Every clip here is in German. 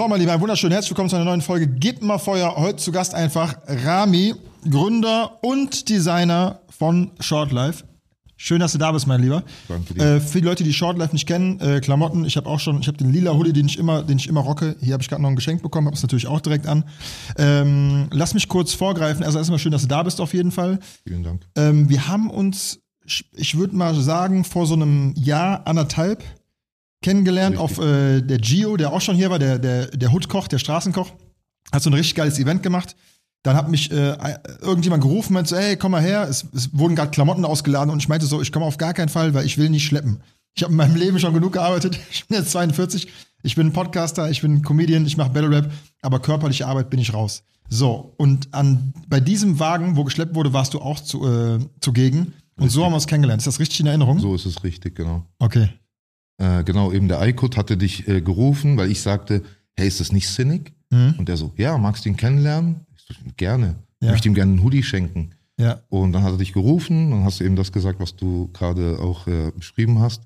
So, mein Lieber, ein wunderschön. Herzlich willkommen zu einer neuen Folge Gib mal Feuer. Heute zu Gast einfach Rami, Gründer und Designer von Shortlife. Schön, dass du da bist, mein Lieber. Danke dir. Für die Leute, die Shortlife nicht kennen, Klamotten, ich habe den lila Hoodie, den ich immer rocke. Hier habe ich gerade noch ein Geschenk bekommen, habe es natürlich auch direkt an. Lass mich kurz vorgreifen. Also erstmal schön, dass du da bist auf jeden Fall. Vielen Dank. Wir haben uns, ich würde mal sagen, vor so einem Jahr, anderthalb kennengelernt. Richtig. Auf der Gio, der auch schon hier war, der Hoodkoch, der Straßenkoch. Hat so ein richtig geiles Event gemacht. Dann hat mich irgendjemand gerufen, meinte so, ey, komm mal her. Es wurden gerade Klamotten ausgeladen und ich meinte so, ich komme auf gar keinen Fall, weil ich will nicht schleppen. Ich habe in meinem Leben schon genug gearbeitet. Ich bin jetzt 42. Ich bin Podcaster, ich bin Comedian, ich mache Battle Rap, aber körperliche Arbeit bin ich raus. So, und bei diesem Wagen, wo geschleppt wurde, warst du auch zugegen. Und so haben wir uns kennengelernt. Ist das richtig in Erinnerung? So ist es richtig, genau. Okay. Genau, eben der Aykut hatte dich gerufen, weil ich sagte, hey, ist das nicht Cynic? Mhm. Und der so, ja, magst du ihn kennenlernen? Ich so, gerne. Ich Ja. möchte ihm gerne einen Hoodie schenken. Ja. Und dann hat er dich gerufen, dann hast du eben das gesagt, was du gerade auch beschrieben hast.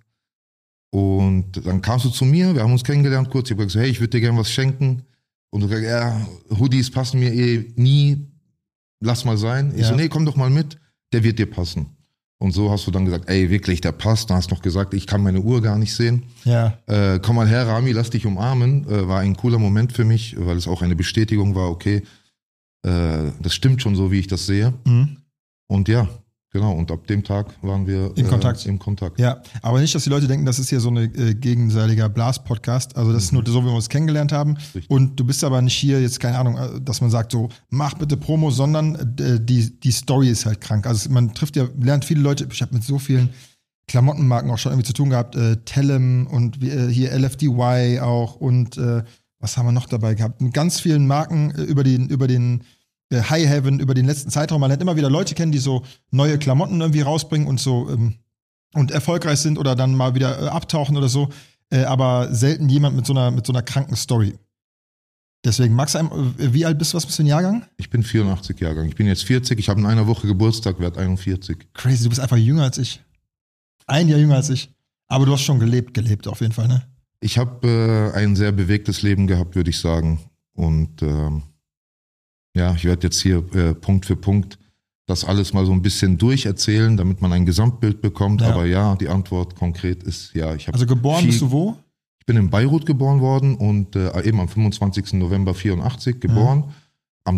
Und dann kamst du zu mir, wir haben uns kennengelernt kurz, ich habe gesagt, hey, ich würde dir gerne was schenken. Und du sagst, ja, Hoodies passen mir nie, lass mal sein. Ich Ja. so, nee, komm doch mal mit, der wird dir passen. Und so hast du dann gesagt, ey, wirklich, der passt. Dann hast du noch gesagt, ich kann meine Uhr gar nicht sehen. Ja. Komm mal her, Rami, lass dich umarmen. War ein cooler Moment für mich, weil es auch eine Bestätigung war, okay, das stimmt schon so, wie ich das sehe. Mhm. Und ja, genau, und ab dem Tag waren wir Im Kontakt. Ja, aber nicht, dass die Leute denken, das ist hier so ein gegenseitiger Blas-Podcast. Also das ist nur so, wie wir uns kennengelernt haben. Richtig. Und du bist aber nicht hier jetzt, keine Ahnung, dass man sagt so, mach bitte Promo, sondern die Story ist halt krank. Also man lernt viele Leute, ich habe mit so vielen Klamottenmarken auch schon irgendwie zu tun gehabt, Tellem und hier LFDY auch und was haben wir noch dabei gehabt? Mit ganz vielen Marken über den High Heaven über den letzten Zeitraum. Man lernt immer wieder Leute kennen, die so neue Klamotten irgendwie rausbringen und so und erfolgreich sind oder dann mal wieder abtauchen oder so. Aber selten jemand mit so einer kranken Story. Deswegen, Max, wie alt bist du? Was bist du für ein Jahrgang? Ich bin 84 Jahrgang. Ich bin jetzt 40. Ich habe in einer Woche Geburtstag, werde 41. Crazy, du bist einfach jünger als ich. Ein Jahr jünger als ich. Aber du hast schon gelebt auf jeden Fall, ne? Ich habe ein sehr bewegtes Leben gehabt, würde ich sagen. Und ja, ich werde jetzt hier Punkt für Punkt das alles mal so ein bisschen durcherzählen, damit man ein Gesamtbild bekommt. Ja. Aber ja, die Antwort konkret ist ja. Ich habe Also geboren bist du wo? Ich bin in Beirut geboren worden und eben am 25. November 84 geboren. Am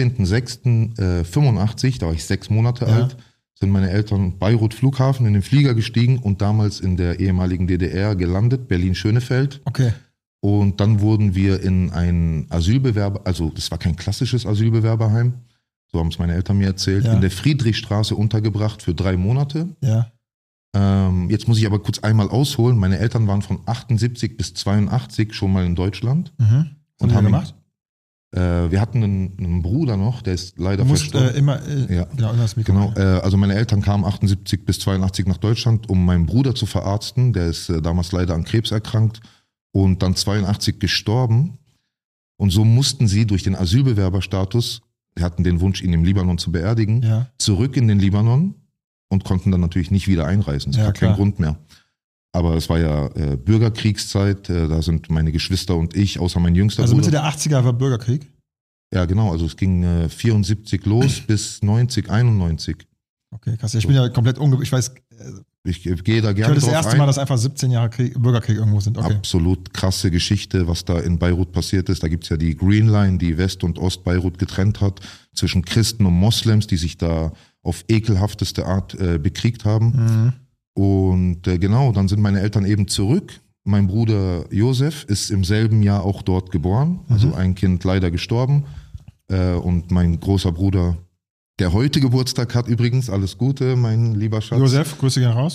13.06.85, da war ich 6 Monate alt, sind meine Eltern Beirut Flughafen in den Flieger gestiegen und damals in der ehemaligen DDR gelandet, Berlin-Schönefeld. Okay. Und dann wurden wir in ein also das war kein klassisches Asylbewerberheim, so haben es meine Eltern mir erzählt, Ja. in der Friedrichstraße untergebracht für 3 Monate. Ja. Jetzt muss ich aber kurz einmal ausholen. Meine Eltern waren von 78 bis 82 schon mal in Deutschland. Mhm. Und Und haben gemacht? Wir hatten einen Bruder noch, der ist leider Du musst verstorben. immer das Mikro. Genau, also meine Eltern kamen 78 bis 82 nach Deutschland, um meinen Bruder zu verarzten. Der ist damals leider an Krebs erkrankt und dann 82 gestorben. Und so mussten sie durch den Asylbewerberstatus, wir hatten den Wunsch, ihn im Libanon zu beerdigen, Ja. zurück in den Libanon und konnten dann natürlich nicht wieder einreisen. Es Ja, gab klar. keinen Grund mehr. Aber es war ja Bürgerkriegszeit, da sind meine Geschwister und ich, außer mein jüngster Also Bruder. Mitte der 80er war Bürgerkrieg? Ja, genau, also es ging 74 los bis 90, 91. Okay, krass. Ich bin ja komplett ich weiß, Ich gehe da ich gerne höre das drauf erste ein. Mal, dass einfach 17 Jahre Bürgerkrieg irgendwo sind. Okay. Absolut krasse Geschichte, was da in Beirut passiert ist. Da gibt's ja die Green Line, die West- und Ost-Beirut getrennt hat, zwischen Christen und Moslems, die sich da auf ekelhafteste Art bekriegt haben. Mhm. Und genau, dann sind meine Eltern eben zurück. Mein Bruder Josef ist im selben Jahr auch dort geboren, also ein Kind leider gestorben. Und mein großer Bruder, der heute Geburtstag hat übrigens, alles Gute, mein lieber Schatz. Josef, Grüße gehen raus.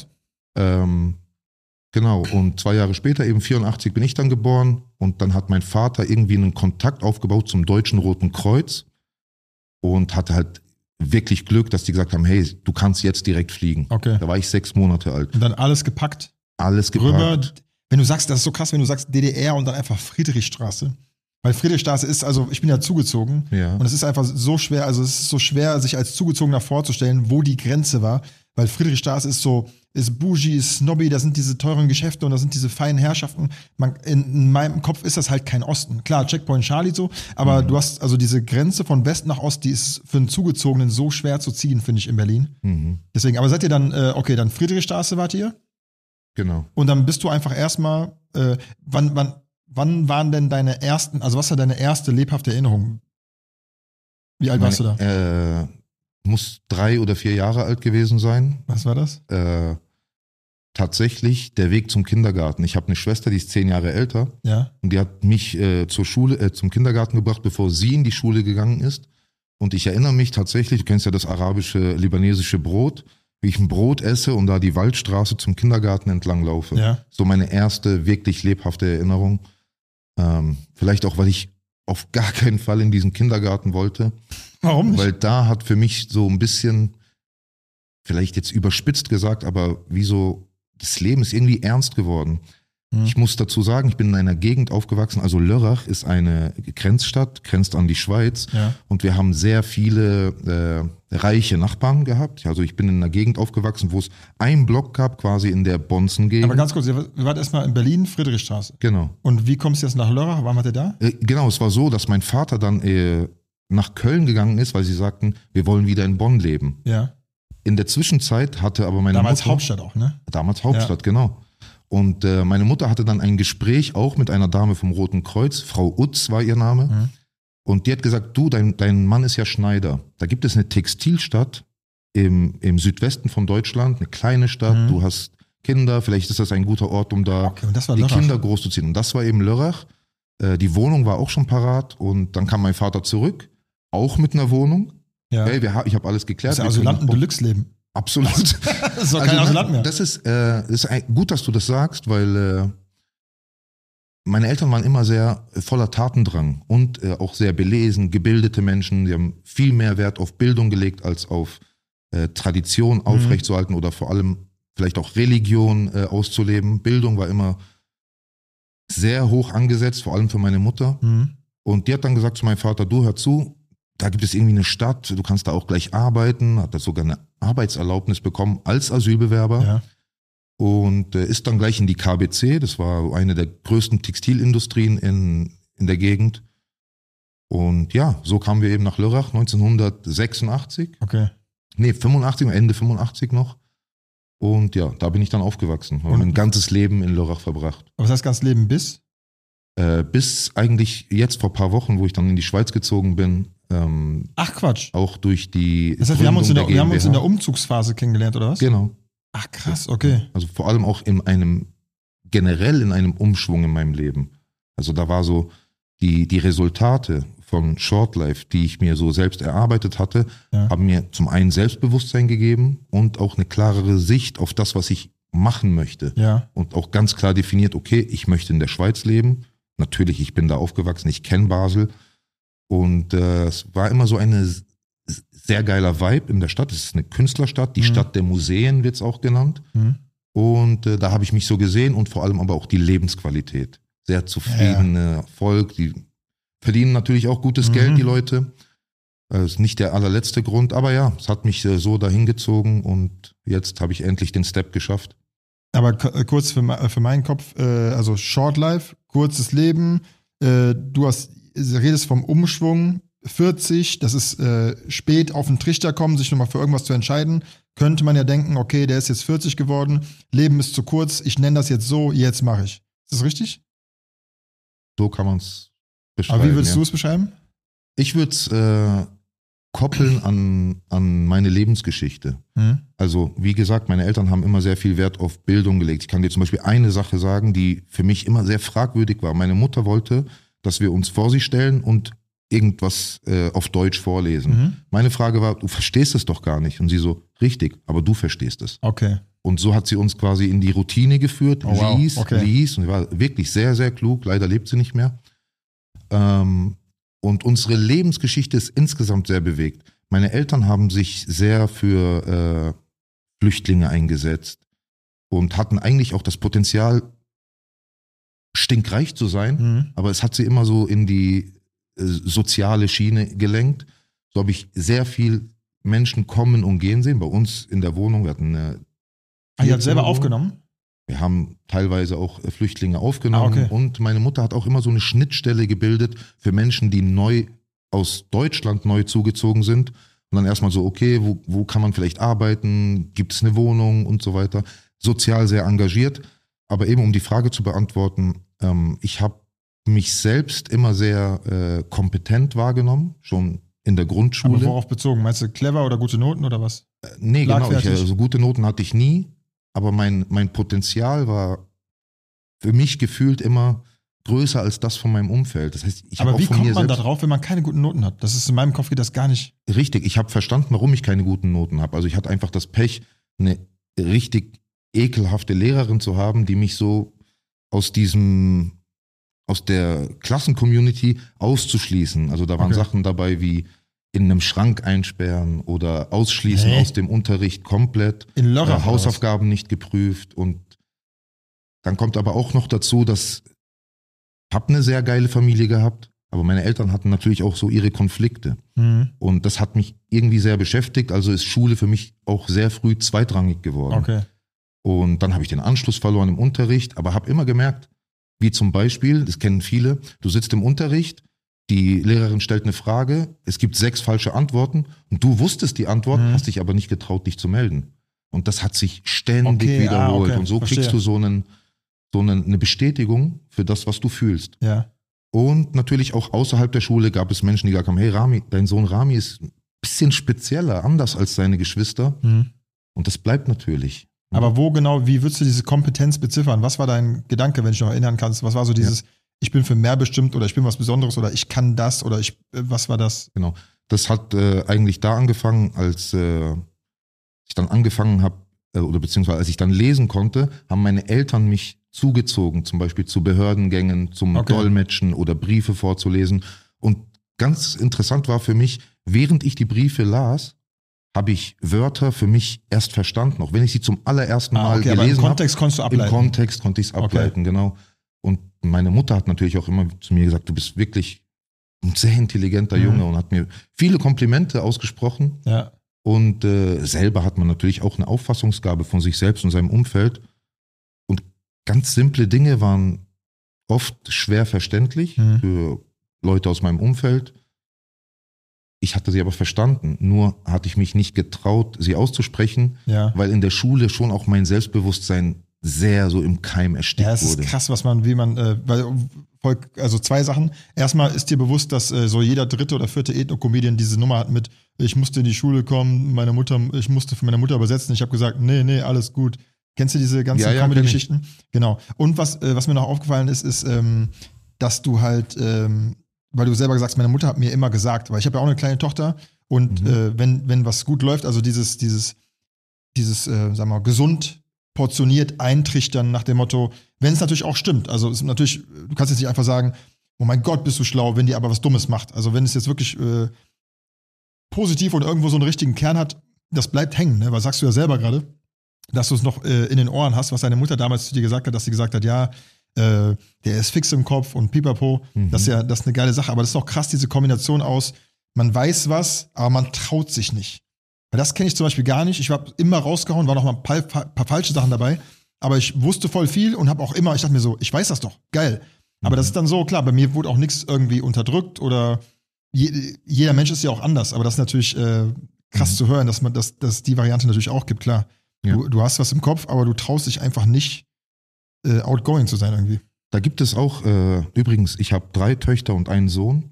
Genau, und 2 Jahre später, eben 84, bin ich dann geboren. Und dann hat mein Vater irgendwie einen Kontakt aufgebaut zum Deutschen Roten Kreuz und hatte halt wirklich Glück, dass die gesagt haben, hey, du kannst jetzt direkt fliegen. Okay. Da war ich 6 Monate alt. Und dann alles gepackt. Alles Rüber. gepackt. Wenn du sagst, das ist so krass, wenn du sagst DDR und dann einfach Friedrichstraße. Weil Friedrichstraße ist, also ich bin ja zugezogen Ja. und es ist einfach so schwer, also es ist so schwer, sich als Zugezogener vorzustellen, wo die Grenze war, weil Friedrichstraße ist bougie, ist snobby, da sind diese teuren Geschäfte und da sind diese feinen Herrschaften. In meinem Kopf ist das halt kein Osten. Klar, Checkpoint Charlie so, aber du hast also diese Grenze von West nach Ost, die ist für einen Zugezogenen so schwer zu ziehen, finde ich, in Berlin. Deswegen, aber seid ihr dann, okay, dann Friedrichstraße wart ihr? Genau. Und dann bist du einfach erstmal, wann waren denn deine ersten, also was war deine erste lebhafte Erinnerung? Wie alt warst du da? Muss 3 oder 4 Jahre alt gewesen sein. Was war das? Tatsächlich der Weg zum Kindergarten. Ich habe eine Schwester, die ist 10 Jahre älter. Ja. Und die hat mich zum Kindergarten gebracht, bevor sie in die Schule gegangen ist. Und ich erinnere mich tatsächlich, du kennst ja das arabische, libanesische Brot, wie ich ein Brot esse und da die Waldstraße zum Kindergarten entlang laufe. Ja. So meine erste wirklich lebhafte Erinnerung. Vielleicht auch, weil ich auf gar keinen Fall in diesen Kindergarten wollte. Warum nicht? Weil da hat für mich so ein bisschen, vielleicht jetzt überspitzt gesagt, aber wie so, das Leben ist irgendwie ernst geworden. Ich muss dazu sagen, ich bin in einer Gegend aufgewachsen, also Lörrach ist eine Grenzstadt, grenzt an die Schweiz und wir haben sehr viele reiche Nachbarn gehabt. Also ich bin in einer Gegend aufgewachsen, wo es einen Block gab, quasi in der Bonzen-Gegend. Aber ganz kurz, ihr wart erstmal in Berlin, Friedrichstraße. Genau. Und wie kommst du jetzt nach Lörrach? Wann wart ihr da? Genau, es war so, dass mein Vater dann nach Köln gegangen ist, weil sie sagten, wir wollen wieder in Bonn leben. Ja. In der Zwischenzeit hatte aber meine Damals Mutter... Hauptstadt auch, ne? Damals Hauptstadt, genau. Und meine Mutter hatte dann ein Gespräch auch mit einer Dame vom Roten Kreuz, Frau Utz war ihr Name. Und die hat gesagt, du, dein Mann ist ja Schneider. Da gibt es eine Textilstadt im Südwesten von Deutschland, eine kleine Stadt, du hast Kinder, vielleicht ist das ein guter Ort, um da Okay, und das war die Lörrach. Kinder großzuziehen. Und das war eben Lörrach. Die Wohnung war auch schon parat und dann kam mein Vater zurück, auch mit einer Wohnung. Ja. Hey, ich habe alles geklärt. Das ist ja Wir Asylanten können- Deluxe-Leben. Absolut. Das ist doch kein Asylant mehr. Das ist gut, dass du das sagst, weil meine Eltern waren immer sehr voller Tatendrang und auch sehr belesen, gebildete Menschen. Die haben viel mehr Wert auf Bildung gelegt, als auf Tradition aufrechtzuerhalten oder vor allem vielleicht auch Religion auszuleben. Bildung war immer sehr hoch angesetzt, vor allem für meine Mutter. Und die hat dann gesagt zu meinem Vater, du hör zu, da gibt es irgendwie eine Stadt, du kannst da auch gleich arbeiten, hat da sogar eine Arbeitserlaubnis bekommen als Asylbewerber. Ja. Und ist dann gleich in die KBC, das war eine der größten Textilindustrien in der Gegend. Und ja, so kamen wir eben nach Lörrach 1986. Okay. Nee, 85, Ende 85 noch. Und ja, da bin ich dann aufgewachsen. Habe mein ganzes Leben in Lörrach verbracht. Aber das heißt, ganz Leben bis? Bis eigentlich jetzt vor ein paar Wochen, wo ich dann in die Schweiz gezogen bin. Ach Quatsch. Auch durch die Das heißt, wir haben uns in GmbH. der Umzugsphase kennengelernt, oder was? Genau. Ach krass, okay. Also vor allem auch generell in einem Umschwung in meinem Leben. Also da war so die Resultate von Shortlife, die ich mir so selbst erarbeitet hatte, haben mir zum einen Selbstbewusstsein gegeben und auch eine klarere Sicht auf das, was ich machen möchte. Ja. Und auch ganz klar definiert, okay, ich möchte in der Schweiz leben. Natürlich, ich bin da aufgewachsen, ich kenne Basel. Und es war immer so eine sehr geiler Vibe in der Stadt. Es ist eine Künstlerstadt, die Stadt der Museen wird es auch genannt. Und da habe ich mich so gesehen und vor allem aber auch die Lebensqualität. Sehr zufriedene Volk, die verdienen natürlich auch gutes Geld, die Leute. Das ist nicht der allerletzte Grund, aber ja, es hat mich so dahin gezogen und jetzt habe ich endlich den Step geschafft. Aber kurz für meinen Kopf, also Short Life, kurzes Leben, du redest vom Umschwung, 40, das ist spät auf den Trichter kommen, sich nochmal für irgendwas zu entscheiden, könnte man ja denken, okay, der ist jetzt 40 geworden, Leben ist zu kurz, ich nenne das jetzt so, jetzt mache ich. Ist das richtig? So kann man es beschreiben. Aber wie würdest du es beschreiben? Ich würde es koppeln an meine Lebensgeschichte. Also wie gesagt, meine Eltern haben immer sehr viel Wert auf Bildung gelegt. Ich kann dir zum Beispiel eine Sache sagen, die für mich immer sehr fragwürdig war. Meine Mutter wollte, dass wir uns vor sie stellen und irgendwas auf Deutsch vorlesen. Meine Frage war, du verstehst es doch gar nicht. Und sie so, richtig, aber du verstehst es. Okay. Und so hat sie uns quasi in die Routine geführt, lies. Und sie war wirklich sehr, sehr klug. Leider lebt sie nicht mehr. Und unsere Lebensgeschichte ist insgesamt sehr bewegt. Meine Eltern haben sich sehr für Flüchtlinge eingesetzt und hatten eigentlich auch das Potenzial, stinkreich zu sein, aber es hat sie immer so in die soziale Schiene gelenkt. So habe ich sehr viel Menschen kommen und gehen sehen. Bei uns in der Wohnung, wir hatten eine ihr habt selber aufgenommen? Wir haben teilweise auch Flüchtlinge aufgenommen und meine Mutter hat auch immer so eine Schnittstelle gebildet für Menschen, die neu aus Deutschland neu zugezogen sind. Und dann erstmal so, okay, wo kann man vielleicht arbeiten? Gibt es eine Wohnung und so weiter? Sozial sehr engagiert. Aber eben um die Frage zu beantworten, ich habe mich selbst immer sehr kompetent wahrgenommen, schon in der Grundschule. Aber worauf bezogen? Meinst du clever oder gute Noten oder was? Nee, genau. Also gute Noten hatte ich nie. Aber mein Potenzial war für mich gefühlt immer größer als das von meinem Umfeld. Das heißt, ich habe auch wie von mir kommt man da selbst drauf, wenn man keine guten Noten hat? Das ist in meinem Kopf geht das gar nicht. richtig. Ich habe verstanden, warum ich keine guten Noten habe. Also ich hatte einfach das Pech, eine richtig ekelhafte Lehrerin zu haben, die mich so aus der Klassencommunity auszuschließen. Also da waren Sachen dabei wie in einem Schrank einsperren oder ausschließen aus dem Unterricht komplett, in Lörrach Hausaufgaben nicht geprüft. Und dann kommt aber auch noch dazu, dass ich habe eine sehr geile Familie gehabt, aber meine Eltern hatten natürlich auch so ihre Konflikte. Und das hat mich irgendwie sehr beschäftigt, also ist Schule für mich auch sehr früh zweitrangig geworden. Und dann habe ich den Anschluss verloren im Unterricht, aber habe immer gemerkt, wie zum Beispiel, das kennen viele, du sitzt im Unterricht, die Lehrerin stellt eine Frage, es gibt 6 falsche Antworten und du wusstest die Antwort, hast dich aber nicht getraut, dich zu melden. Und das hat sich ständig wiederholt. Und so kriegst du so eine Bestätigung für das, was du fühlst. Ja. Und natürlich auch außerhalb der Schule gab es Menschen, die gesagt haben, hey Rami, dein Sohn Rami ist ein bisschen spezieller, anders als seine Geschwister. Und das bleibt natürlich. Aber wo genau, wie würdest du diese Kompetenz beziffern? Was war dein Gedanke, wenn du dich noch erinnern kannst? Was war so dieses, ich bin für mehr bestimmt oder ich bin was Besonderes oder ich kann das oder was war das? Genau, das hat eigentlich da angefangen, als ich dann angefangen habe, oder beziehungsweise als ich dann lesen konnte, haben meine Eltern mich zugezogen, zum Beispiel zu Behördengängen, zum Dolmetschen oder Briefe vorzulesen. Und ganz interessant war für mich, während ich die Briefe las, habe ich Wörter für mich erst verstanden, auch wenn ich sie zum allerersten Mal gelesen habe. Im Kontext konntest du ableiten. Im Kontext konnte ich es ableiten, genau. Und meine Mutter hat natürlich auch immer zu mir gesagt, du bist wirklich ein sehr intelligenter Junge und hat mir viele Komplimente ausgesprochen. Ja. Und selber hat man natürlich auch eine Auffassungsgabe von sich selbst und seinem Umfeld. Und ganz simple Dinge waren oft schwer verständlich für Leute aus meinem Umfeld. Ich hatte sie aber verstanden, nur hatte ich mich nicht getraut, sie auszusprechen, weil in der Schule schon auch mein Selbstbewusstsein sehr so im Keim erstickt wurde. Ja, es ist krass, also 2 Sachen. Erstmal ist dir bewusst, dass so jeder 3. oder 4. Ethno-Comedian diese Nummer hat mit, ich musste in die Schule kommen, ich musste für meine Mutter übersetzen. Ich habe gesagt, nee, alles gut. Kennst du diese ganzen Comedy-Geschichten? Genau. Und was mir noch aufgefallen ist, dass du halt, weil du selber gesagt hast, meine Mutter hat mir immer gesagt, weil ich habe ja auch eine kleine Tochter und wenn was gut läuft, also dieses sagen wir mal, gesund portioniert eintrichtern nach dem Motto, wenn es natürlich auch stimmt. Also es ist natürlich, du kannst jetzt nicht einfach sagen, oh mein Gott, bist du schlau, wenn die aber was Dummes macht. Also wenn es jetzt wirklich positiv und irgendwo so einen richtigen Kern hat, das bleibt hängen, ne? Weil sagst du ja selber gerade, dass du es noch in den Ohren hast, was deine Mutter damals zu dir gesagt hat, dass sie gesagt hat, ja, der ist fix im Kopf und pipapo, das ist eine geile Sache. Aber das ist auch krass, diese Kombination aus, man weiß was, aber man traut sich nicht. Weil das kenne ich zum Beispiel gar nicht. Ich habe immer rausgehauen, waren noch mal ein paar falsche Sachen dabei, aber ich wusste voll viel und habe auch immer, ich dachte mir so, ich weiß das doch, geil. Aber das ist dann so, klar, bei mir wurde auch nichts irgendwie unterdrückt oder jeder Mensch ist ja auch anders, aber das ist natürlich krass zu hören, dass die Variante natürlich auch gibt, klar. Ja. Du hast was im Kopf, aber du traust dich einfach nicht, outgoing zu sein irgendwie. Da gibt es auch, übrigens, ich habe 3 Töchter und einen Sohn.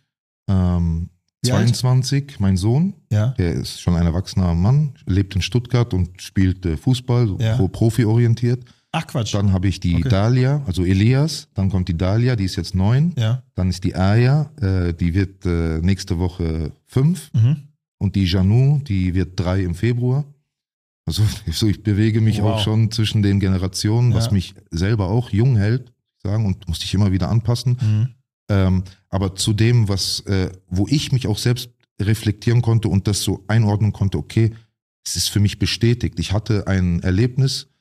22, mein Sohn, der ist schon ein erwachsener Mann, lebt in Stuttgart und spielt Fußball, so profi-orientiert. Ach Quatsch. Dann habe ich die Dalia, also Elias, dann kommt die Dalia, die ist jetzt 9. Ja. Dann ist die Aya, die wird nächste Woche 5. Und die Janou, die wird 3 im Februar. Also ich bewege mich auch schon zwischen den Generationen, was mich selber auch jung hält, sagen, und muss dich immer wieder anpassen. Aber zu dem, wo ich mich auch selbst reflektieren konnte und das so einordnen konnte, okay, es ist für mich bestätigt. Ich hatte ein Erlebnis,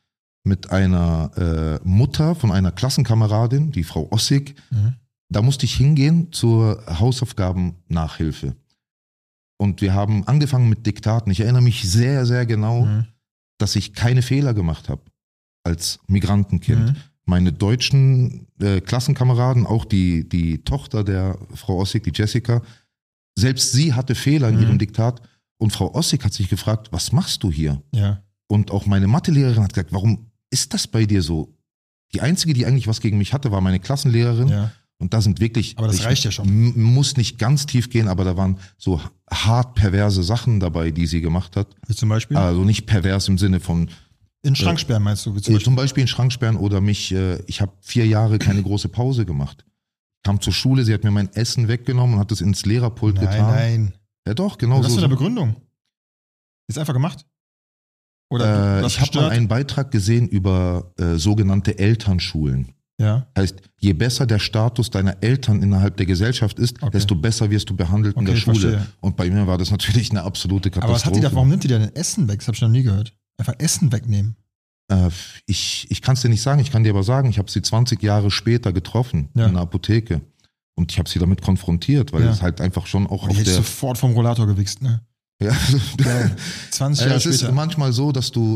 mit einer Mutter von einer Klassenkameradin, die Frau Ossig. Da musste ich hingehen zur Hausaufgaben-Nachhilfe. Und wir haben angefangen mit Diktaten. Ich erinnere mich sehr, sehr genau, dass ich keine Fehler gemacht habe als Migrantenkind. Meine deutschen Klassenkameraden, auch die Tochter der Frau Ossig, die Jessica, selbst sie hatte Fehler in ihrem Diktat. Und Frau Ossig hat sich gefragt, was machst du hier? Ja. Und auch meine Mathelehrerin hat gesagt, warum ist das bei dir so? Die einzige, die eigentlich was gegen mich hatte, war meine Klassenlehrerin. Ja. Und da sind wirklich, Aber das reicht ja schon. Muss nicht ganz tief gehen, aber da waren so hart perverse Sachen dabei, die sie gemacht hat. Wie zum Beispiel? Also nicht pervers im Sinne von In Schrank sperren meinst du? zum Beispiel in Schrank sperren oder ich habe 4 Jahre keine große Pause gemacht. Kam zur Schule, sie hat mir mein Essen weggenommen und hat es ins Lehrerpult getan. Nein. Ja doch, genau Was so. für eine Begründung? Ist einfach gemacht? Oder ich habe mal einen Beitrag gesehen über sogenannte Elternschulen. Ja. Heißt, je besser der Status deiner Eltern innerhalb der Gesellschaft ist, desto besser wirst du behandelt in der Schule. Verstehe. Und bei mir war das natürlich eine absolute Katastrophe. Aber was hat die da, warum nimmt die denn Essen weg? Das habe ich noch nie gehört. Einfach Essen wegnehmen. Ich kann es dir nicht sagen, ich kann dir aber sagen, ich habe sie 20 Jahre später getroffen in einer Apotheke. Und ich habe sie damit konfrontiert, weil es halt einfach schon auch auf der... sofort vom Rollator gewichst, ne? Ja. 20 Jahre später. Es ist manchmal so, dass du...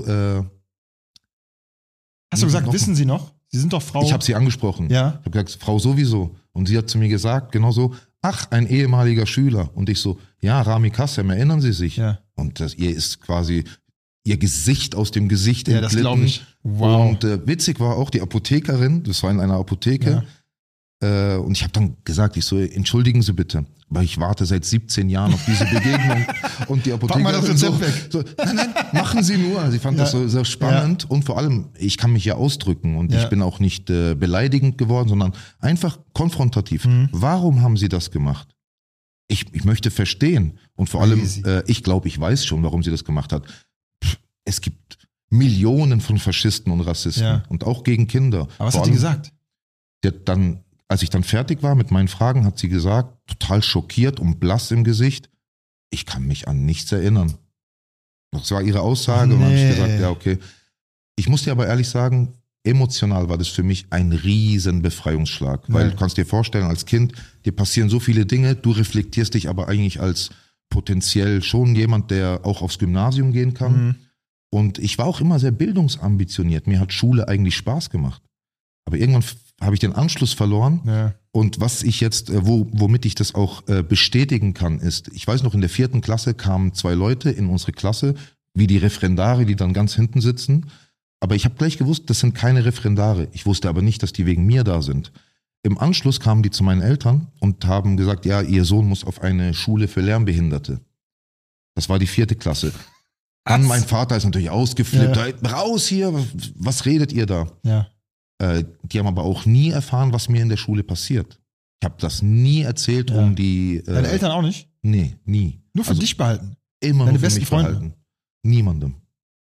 Hast du gesagt, wissen Sie noch? Sie sind doch Frau... Ich habe sie angesprochen. Ja. Ich habe gesagt, Frau sowieso. Und sie hat zu mir gesagt, genau so, ach, ein ehemaliger Schüler. Und ich so, ja, Rami Kassem, erinnern Sie sich? Ja. Und ihr ist quasi... ihr Gesicht aus dem Gesicht entglitten. Ja, das glaube ich. Wow. Und witzig war auch die Apothekerin, das war in einer Apotheke. Ja. Und ich habe dann gesagt, ich so, entschuldigen Sie bitte, aber ich warte seit 17 Jahren auf diese Begegnung. Und die Apothekerin so, nein, machen Sie nur. Sie fand das so sehr spannend. Ja. Und vor allem, ich kann mich ja ausdrücken und ich bin auch nicht beleidigend geworden, sondern einfach konfrontativ. Warum haben Sie das gemacht? Ich möchte verstehen. Und vor allem, ich glaube, ich weiß schon, warum sie das gemacht hat. Es gibt Millionen von Faschisten und Rassisten und auch gegen Kinder. Aber was hat die gesagt? Sie hat dann, als ich dann fertig war mit meinen Fragen, hat sie gesagt, total schockiert und blass im Gesicht, ich kann mich an nichts erinnern. Das war ihre Aussage und dann habe ich gesagt, ja okay. Ich muss dir aber ehrlich sagen, emotional war das für mich ein riesen Befreiungsschlag. Weil du kannst dir vorstellen, als Kind, dir passieren so viele Dinge, du reflektierst dich aber eigentlich als potenziell schon jemand, der auch aufs Gymnasium gehen kann. Und ich war auch immer sehr bildungsambitioniert. Mir hat Schule eigentlich Spaß gemacht. Aber irgendwann habe ich den Anschluss verloren. Ja. Und was ich jetzt, womit ich das auch bestätigen kann, ist, ich weiß noch, in der 4. Klasse kamen 2 Leute in unsere Klasse, wie die Referendare, die dann ganz hinten sitzen. Aber ich habe gleich gewusst, das sind keine Referendare. Ich wusste aber nicht, dass die wegen mir da sind. Im Anschluss kamen die zu meinen Eltern und haben gesagt, ja, ihr Sohn muss auf eine Schule für Lernbehinderte. Das war die 4. Klasse. Mein Vater ist natürlich ausgeflippt. Ja. Raus hier, was redet ihr da? Ja. Die haben aber auch nie erfahren, was mir in der Schule passiert. Ich habe das nie erzählt, um die... Deine Eltern auch nicht? Nee, nie. Nur für dich behalten? Immer Deine nur für besten mich Freunde? behalten. Niemandem.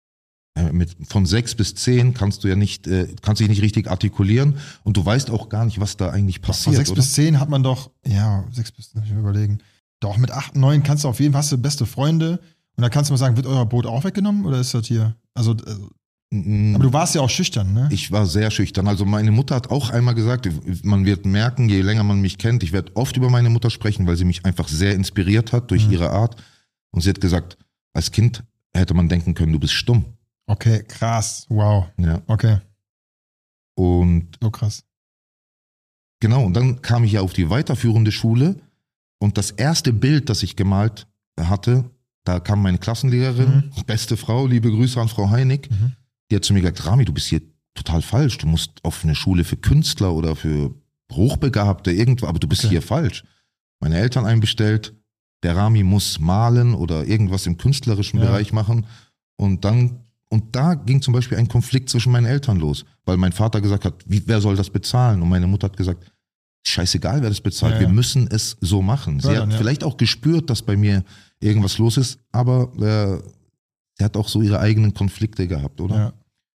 Von 6 bis 10 kannst du ja nicht, kannst dich nicht richtig artikulieren und du weißt auch gar nicht, was da eigentlich passiert. Von 6 bis 10 hat man doch, 6 bis 10, ich will überlegen. Doch, mit 8, 9 kannst du auf jeden Fall, hast du beste Freunde. Und dann kannst du mal sagen, wird euer Boot auch weggenommen oder ist das hier? Also, aber du warst ja auch schüchtern, ne? Ich war sehr schüchtern. Also meine Mutter hat auch einmal gesagt, man wird merken, je länger man mich kennt, ich werde oft über meine Mutter sprechen, weil sie mich einfach sehr inspiriert hat durch ihre Art. Und sie hat gesagt, als Kind hätte man denken können, du bist stumm. Okay, krass, wow. Ja. Okay. Und so krass. Genau, und dann kam ich ja auf die weiterführende Schule und das erste Bild, das ich gemalt hatte, da kam meine Klassenlehrerin, beste Frau, liebe Grüße an Frau Heinig, die hat zu mir gesagt, Rami, du bist hier total falsch, du musst auf eine Schule für Künstler oder für Hochbegabte irgendwo, aber du bist hier falsch. Meine Eltern einbestellt, der Rami muss malen oder irgendwas im künstlerischen Bereich machen und da ging zum Beispiel ein Konflikt zwischen meinen Eltern los, weil mein Vater gesagt hat, wer soll das bezahlen? Und meine Mutter hat gesagt, scheißegal, wer das bezahlt, wir müssen es so machen. Sie hat vielleicht auch gespürt, dass bei mir irgendwas los ist, aber sie hat auch so ihre eigenen Konflikte gehabt, oder?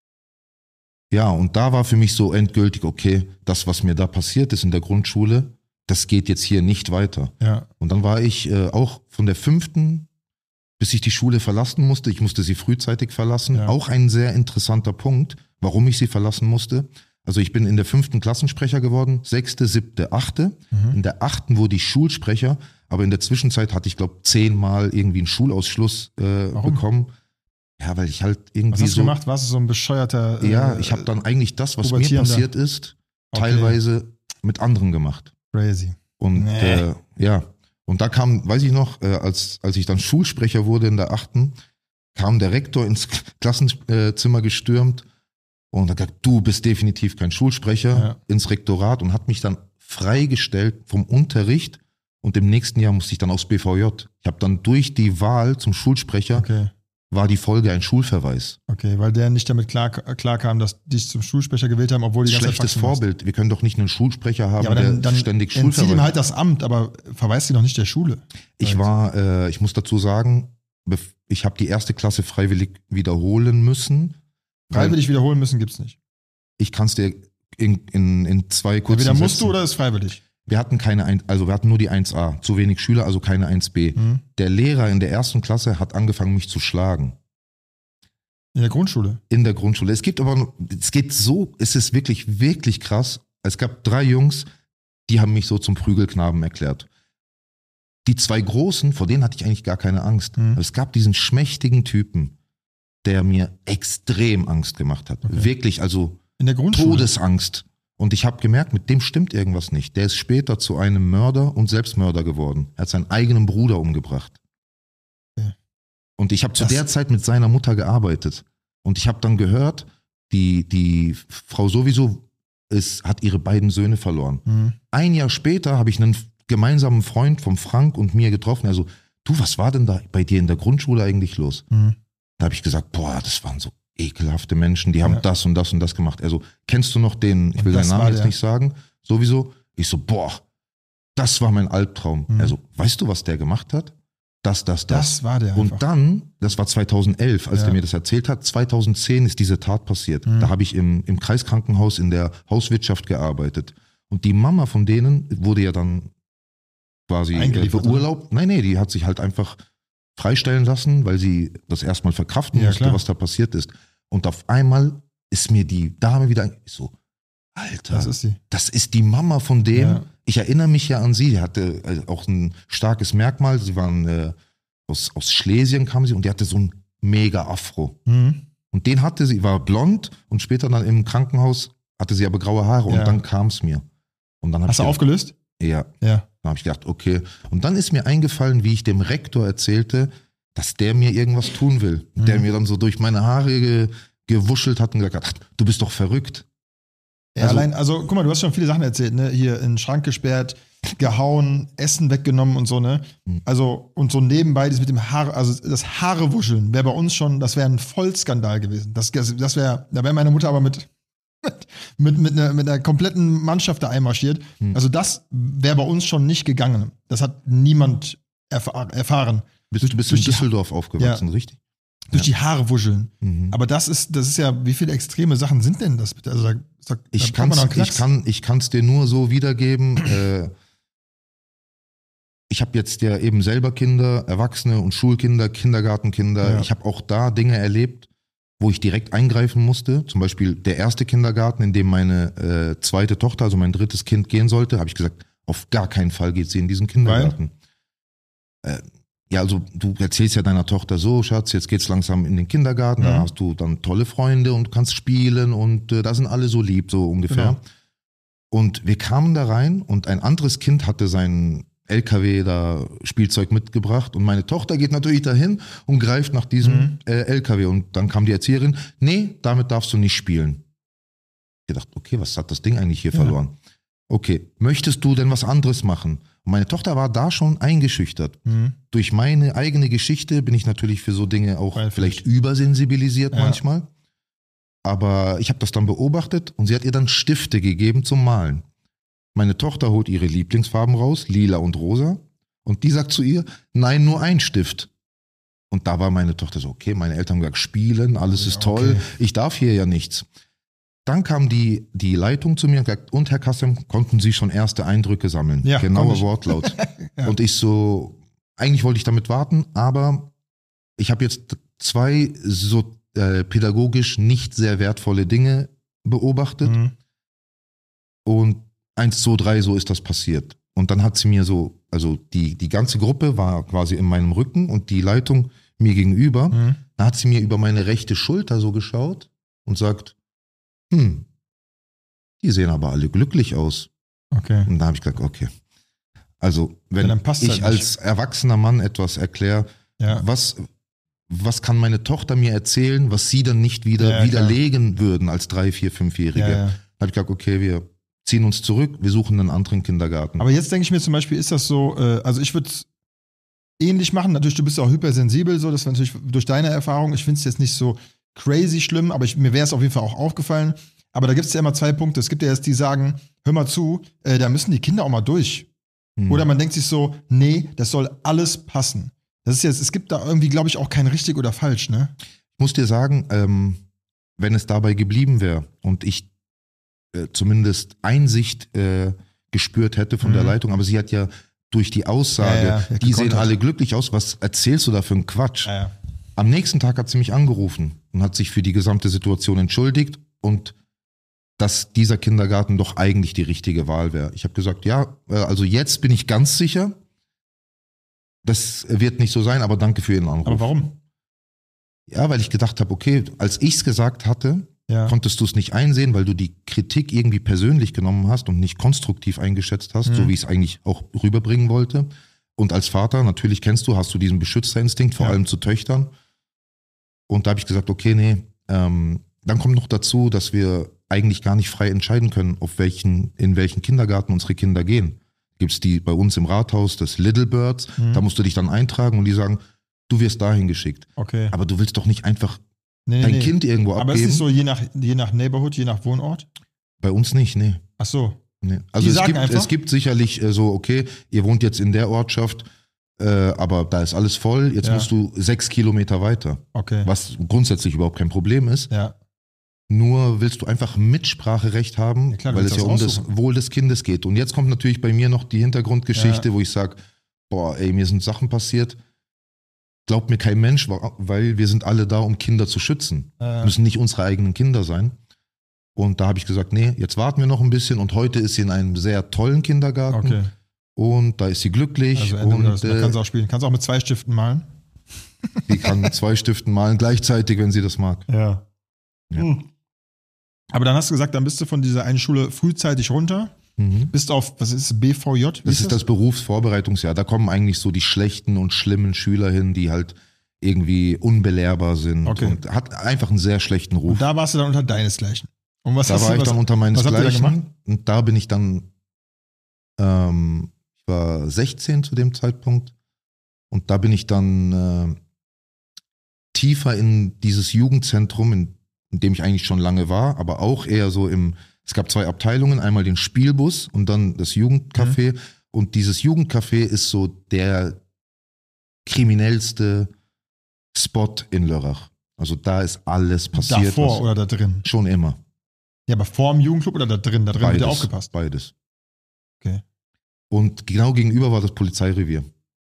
Ja, und da war für mich so endgültig, okay, das, was mir da passiert ist in der Grundschule, das geht jetzt hier nicht weiter. Ja. Und dann war ich auch von der 5., bis ich die Schule verlassen musste, ich musste sie frühzeitig verlassen, auch ein sehr interessanter Punkt, warum ich sie verlassen musste. Also ich bin in der 5. Klassensprecher geworden, 6., 7., 8. In der 8. wurde ich Schulsprecher, aber in der Zwischenzeit hatte ich, glaube 10-mal irgendwie einen Schulausschluss bekommen. Ja, weil ich halt irgendwie Was hast du gemacht? Warst du so ein bescheuerter... ja, ich habe dann eigentlich das, was mir passiert ist, teilweise mit anderen gemacht. Crazy. Und ja, und da kam, weiß ich noch, als ich dann Schulsprecher wurde in der 8., kam der Rektor ins Klassenzimmer gestürmt und hat gesagt, du bist definitiv kein Schulsprecher, ins Rektorat, und hat mich dann freigestellt vom Unterricht, und im nächsten Jahr musste ich dann aufs BVJ. Ich habe dann durch die Wahl zum Schulsprecher, war die Folge ein Schulverweis. Okay, weil der nicht damit klar kam, dass dich zum Schulsprecher gewählt haben, obwohl die ganze Zeit Schlechtes Vorbild. Wir können doch nicht einen Schulsprecher haben, dann ständig Schulverweis. Entzieht ihm halt das Amt, aber verweist ihn doch nicht der Schule. Ich muss dazu sagen, ich habe die 1. Klasse freiwillig wiederholen müssen. Freiwillig wiederholen müssen gibt's nicht. Ich kann es dir in 2 kurzen Entweder musst Sätzen. du oder ist freiwillig. Wir hatten wir hatten nur die 1a, zu wenig Schüler, also keine 1b. Der Lehrer in der 1. Klasse hat angefangen, mich zu schlagen. In der Grundschule? In der Grundschule. Es ist wirklich, wirklich krass. Es gab 3 Jungs, die haben mich so zum Prügelknaben erklärt. Die 2 Großen, vor denen hatte ich eigentlich gar keine Angst. Aber es gab diesen schmächtigen Typen, der mir extrem Angst gemacht hat. Okay. Wirklich, also in der Grundschule? Todesangst. Und ich habe gemerkt, mit dem stimmt irgendwas nicht. Der ist später zu einem Mörder und Selbstmörder geworden. Er hat seinen eigenen Bruder umgebracht. Okay. Und ich habe zu der Zeit mit seiner Mutter gearbeitet. Und ich habe dann gehört, die Frau sowieso hat ihre beiden Söhne verloren. Ein Jahr später habe ich einen gemeinsamen Freund vom Frank und mir getroffen. Also, du, was war denn da bei dir in der Grundschule eigentlich los? Da habe ich gesagt, boah, das waren so ekelhafte Menschen, die haben das und das und das gemacht. Also, kennst du noch den, ich will seinen Namen jetzt nicht sagen, sowieso? Ich so, boah, das war mein Albtraum. Also, weißt du, was der gemacht hat? Das. Das war der Und einfach. Dann, das war 2011, als der mir das erzählt hat, 2010 ist diese Tat passiert. Da habe ich im Kreiskrankenhaus in der Hauswirtschaft gearbeitet. Und die Mama von denen wurde ja dann quasi beurlaubt. Nein, die hat sich halt einfach freistellen lassen, weil sie das erstmal verkraften musste, was da passiert ist. Und auf einmal ist mir die Dame wieder so, Alter, das ist die Mama von dem. Ja. Ich erinnere mich ja an sie, die hatte auch ein starkes Merkmal. Sie waren aus Schlesien kam sie, und die hatte so ein mega Afro. Und den hatte sie, war blond, und später dann im Krankenhaus hatte sie aber graue Haare, und dann kam es mir. Und dann hast du aufgelöst? Ja. Dann habe ich gedacht, okay. Und dann ist mir eingefallen, wie ich dem Rektor erzählte, dass der mir irgendwas tun will. Der mir dann so durch meine Haare gewuschelt hat und gesagt hat, du bist doch verrückt. Ja, guck mal, du hast schon viele Sachen erzählt, ne? Hier in den Schrank gesperrt, gehauen, Essen weggenommen und so, ne? Also, und so nebenbei das mit dem Haar, also das Haarewuscheln wäre bei uns schon, das wäre ein Vollskandal gewesen. Da wäre meine Mutter aber mit einer kompletten Mannschaft da einmarschiert. Also das wäre bei uns schon nicht gegangen. Das hat niemand erfahren. Du bist in Düsseldorf aufgewachsen, richtig? Durch die Haare wuscheln. Aber das ist ja, wie viele extreme Sachen sind denn das bitte? Also ich kann es dir nur so wiedergeben. Ich habe jetzt ja eben selber Kinder, Erwachsene und Schulkinder, Kindergartenkinder. Ja. Ich habe auch da Dinge erlebt, wo ich direkt eingreifen musste. Zum Beispiel der erste Kindergarten, in dem meine zweite Tochter, also mein 3. Kind, gehen sollte, habe ich gesagt, auf gar keinen Fall geht sie in diesen Kindergarten. Ja, also du erzählst ja deiner Tochter so, Schatz, jetzt geht's langsam in den Kindergarten, da hast du dann tolle Freunde und kannst spielen, und da sind alle so lieb, so ungefähr. Genau. Und wir kamen da rein, und ein anderes Kind hatte seinen LKW da Spielzeug mitgebracht, und meine Tochter geht natürlich dahin und greift nach diesem LKW, und dann kam die Erzieherin, nee, damit darfst du nicht spielen. Ich dachte, okay, was hat das Ding eigentlich hier verloren? Okay, möchtest du denn was anderes machen? Und meine Tochter war da schon eingeschüchtert. Durch meine eigene Geschichte bin ich natürlich für so Dinge auch vielleicht übersensibilisiert manchmal. Aber ich habe das dann beobachtet, und sie hat ihr dann Stifte gegeben zum Malen. Meine Tochter holt ihre Lieblingsfarben raus, lila und rosa. Und die sagt zu ihr, nein, nur ein Stift. Und da war meine Tochter so, okay, meine Eltern haben gesagt, spielen, alles ist toll, ich darf hier ja nichts. Dann kam die Leitung zu mir und gesagt, und Herr Kassem, konnten Sie schon erste Eindrücke sammeln? Ja, genauer Wortlaut. Und ich so, eigentlich wollte ich damit warten, aber ich habe jetzt 2 so pädagogisch nicht sehr wertvolle Dinge beobachtet. Und 1, 2, 3, so ist das passiert. Und dann hat sie mir so, also die ganze Gruppe war quasi in meinem Rücken und die Leitung mir gegenüber. Da hat sie mir über meine rechte Schulter so geschaut und sagt, die sehen aber alle glücklich aus. Okay. Und da habe ich gesagt, okay. Also wenn dann passt ich halt als erwachsener Mann etwas erkläre, Ja. was kann meine Tochter mir erzählen, was sie dann nicht widerlegen würden als 3-, 4-, 5-Jährige. Ja, ja. Da habe ich gesagt, okay, wir ziehen uns zurück, wir suchen einen anderen Kindergarten. Aber jetzt denke ich mir zum Beispiel, ist das so, also ich würde es ähnlich machen. Natürlich, du bist auch hypersensibel, so, das war natürlich durch deine Erfahrung. Ich finde es jetzt nicht so crazy schlimm, aber mir wäre es auf jeden Fall auch aufgefallen. Aber da gibt es ja immer 2 Punkte. Es gibt ja jetzt die sagen, hör mal zu, da müssen die Kinder auch mal durch. Oder man denkt sich so, nee, das soll alles passen. Das ist jetzt, es gibt da irgendwie, glaube ich, auch kein richtig oder falsch, ne? Ich muss dir sagen, wenn es dabei geblieben wäre und ich zumindest Einsicht gespürt hätte von der Leitung, aber sie hat ja durch die Aussage, die sehen alle glücklich aus, was erzählst du da für einen Quatsch? Ja. Am nächsten Tag hat sie mich angerufen und hat sich für die gesamte Situation entschuldigt und dass dieser Kindergarten doch eigentlich die richtige Wahl wäre. Ich habe gesagt, ja, also jetzt bin ich ganz sicher, das wird nicht so sein, aber danke für Ihren Anruf. Aber warum? Ja, weil ich gedacht habe, okay, als ich es gesagt hatte, konntest du es nicht einsehen, weil du die Kritik irgendwie persönlich genommen hast und nicht konstruktiv eingeschätzt hast, so wie ich es eigentlich auch rüberbringen wollte. Und als Vater, natürlich hast du diesen Beschützerinstinkt, vor allem zu Töchtern. Und da habe ich gesagt, okay, nee, dann kommt noch dazu, dass wir eigentlich gar nicht frei entscheiden können, in welchen Kindergarten unsere Kinder gehen. Gibt's die bei uns im Rathaus, das Little Birds, da musst du dich dann eintragen und die sagen, du wirst dahin geschickt. Okay. Aber du willst doch nicht einfach dein Kind irgendwo abgeben. Aber ist es so je nach Neighborhood, je nach Wohnort? Bei uns nicht, nee. Ach so. Nee. Also es gibt sicherlich so, okay, ihr wohnt jetzt in der Ortschaft, aber da ist alles voll, jetzt musst du 6 Kilometer weiter. Okay. Was grundsätzlich überhaupt kein Problem ist. Ja. Nur willst du einfach Mitspracherecht haben, weil es ja um das Wohl des Kindes geht. Und jetzt kommt natürlich bei mir noch die Hintergrundgeschichte, wo ich sage, boah, ey, mir sind Sachen passiert. Glaubt mir kein Mensch, weil wir sind alle da, um Kinder zu schützen. Müssen nicht unsere eigenen Kinder sein. Und da habe ich gesagt, nee, jetzt warten wir noch ein bisschen. Und heute ist sie in einem sehr tollen Kindergarten. Okay. Und da ist sie glücklich. Also und da kann sie auch spielen. Kannst du auch mit 2 Stiften malen? Die kann mit 2 Stiften malen, gleichzeitig, wenn sie das mag. Ja. Aber dann hast du gesagt, dann bist du von dieser einen Schule frühzeitig runter, bist auf, was ist BVJ? Das ist das Berufsvorbereitungsjahr. Da kommen eigentlich so die schlechten und schlimmen Schüler hin, die halt irgendwie unbelehrbar sind und hat einfach einen sehr schlechten Ruf. Und da warst du dann unter deinesgleichen. Und was da war ich dann unter meinesgleichen und da bin ich dann, ich war 16 zu dem Zeitpunkt und da bin ich dann tiefer in dieses Jugendzentrum, in dem ich eigentlich schon lange war, aber auch eher so es gab 2 Abteilungen, einmal den Spielbus und dann das Jugendcafé. Und dieses Jugendcafé ist so der kriminellste Spot in Lörrach. Also da ist alles passiert. Davor oder da drin? Schon immer. Ja, aber vor dem Jugendclub oder da drin? Da drin wird ja aufgepasst. Beides. Okay. Und genau gegenüber war das Polizeirevier.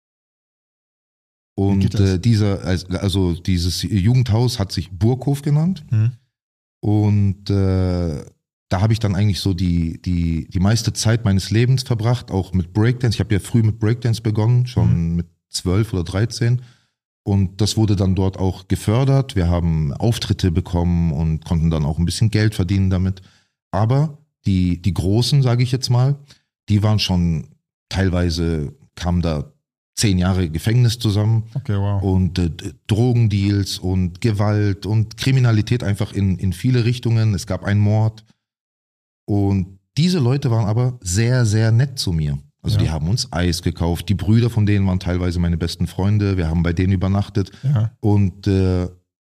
Und dieses Jugendhaus hat sich Burghof genannt. Und da habe ich dann eigentlich so die meiste Zeit meines Lebens verbracht, auch mit Breakdance. Ich habe ja früh mit Breakdance begonnen, schon mit 12 oder 13. Und das wurde dann dort auch gefördert. Wir haben Auftritte bekommen und konnten dann auch ein bisschen Geld verdienen damit. Aber die Großen, sage ich jetzt mal, die waren schon teilweise, kamen da 10 Jahre Gefängnis zusammen. Okay, wow. Und Drogendeals und Gewalt und Kriminalität einfach in viele Richtungen. Es gab einen Mord. Und diese Leute waren aber sehr, sehr nett zu mir. Also die haben uns Eis gekauft. Die Brüder von denen waren teilweise meine besten Freunde. Wir haben bei denen übernachtet. Ja. Und der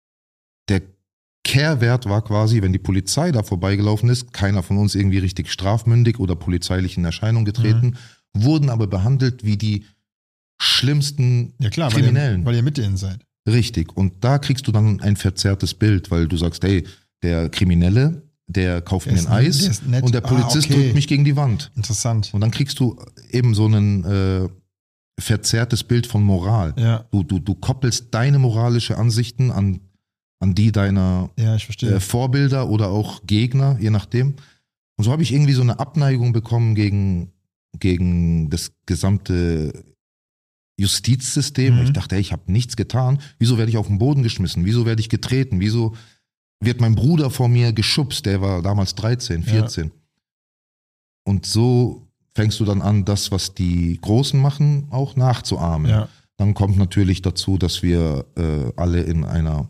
Kehrwert war quasi, wenn die Polizei da vorbeigelaufen ist, keiner von uns irgendwie richtig strafmündig oder polizeilich in Erscheinung getreten, wurden aber behandelt wie die schlimmsten Kriminellen. Weil ihr mit denen seid. Richtig. Und da kriegst du dann ein verzerrtes Bild, weil du sagst, hey, der Kriminelle, der kauft mir ein Eis und der Polizist drückt mich gegen die Wand. Interessant. Und dann kriegst du eben so ein verzerrtes Bild von Moral. Ja. Du koppelst deine moralische Ansichten an an die deiner Ja, ich verstehe. Vorbilder oder auch Gegner, je nachdem. Und so habe ich irgendwie so eine Abneigung bekommen gegen das gesamte Justizsystem. Ich dachte, ey, ich habe nichts getan. Wieso werde ich auf den Boden geschmissen? Wieso werde ich getreten? Wieso wird mein Bruder vor mir geschubst? Der war damals 13, 14. Ja. Und so fängst du dann an, das, was die Großen machen, auch nachzuahmen. Ja. Dann kommt natürlich dazu, dass wir alle in einer,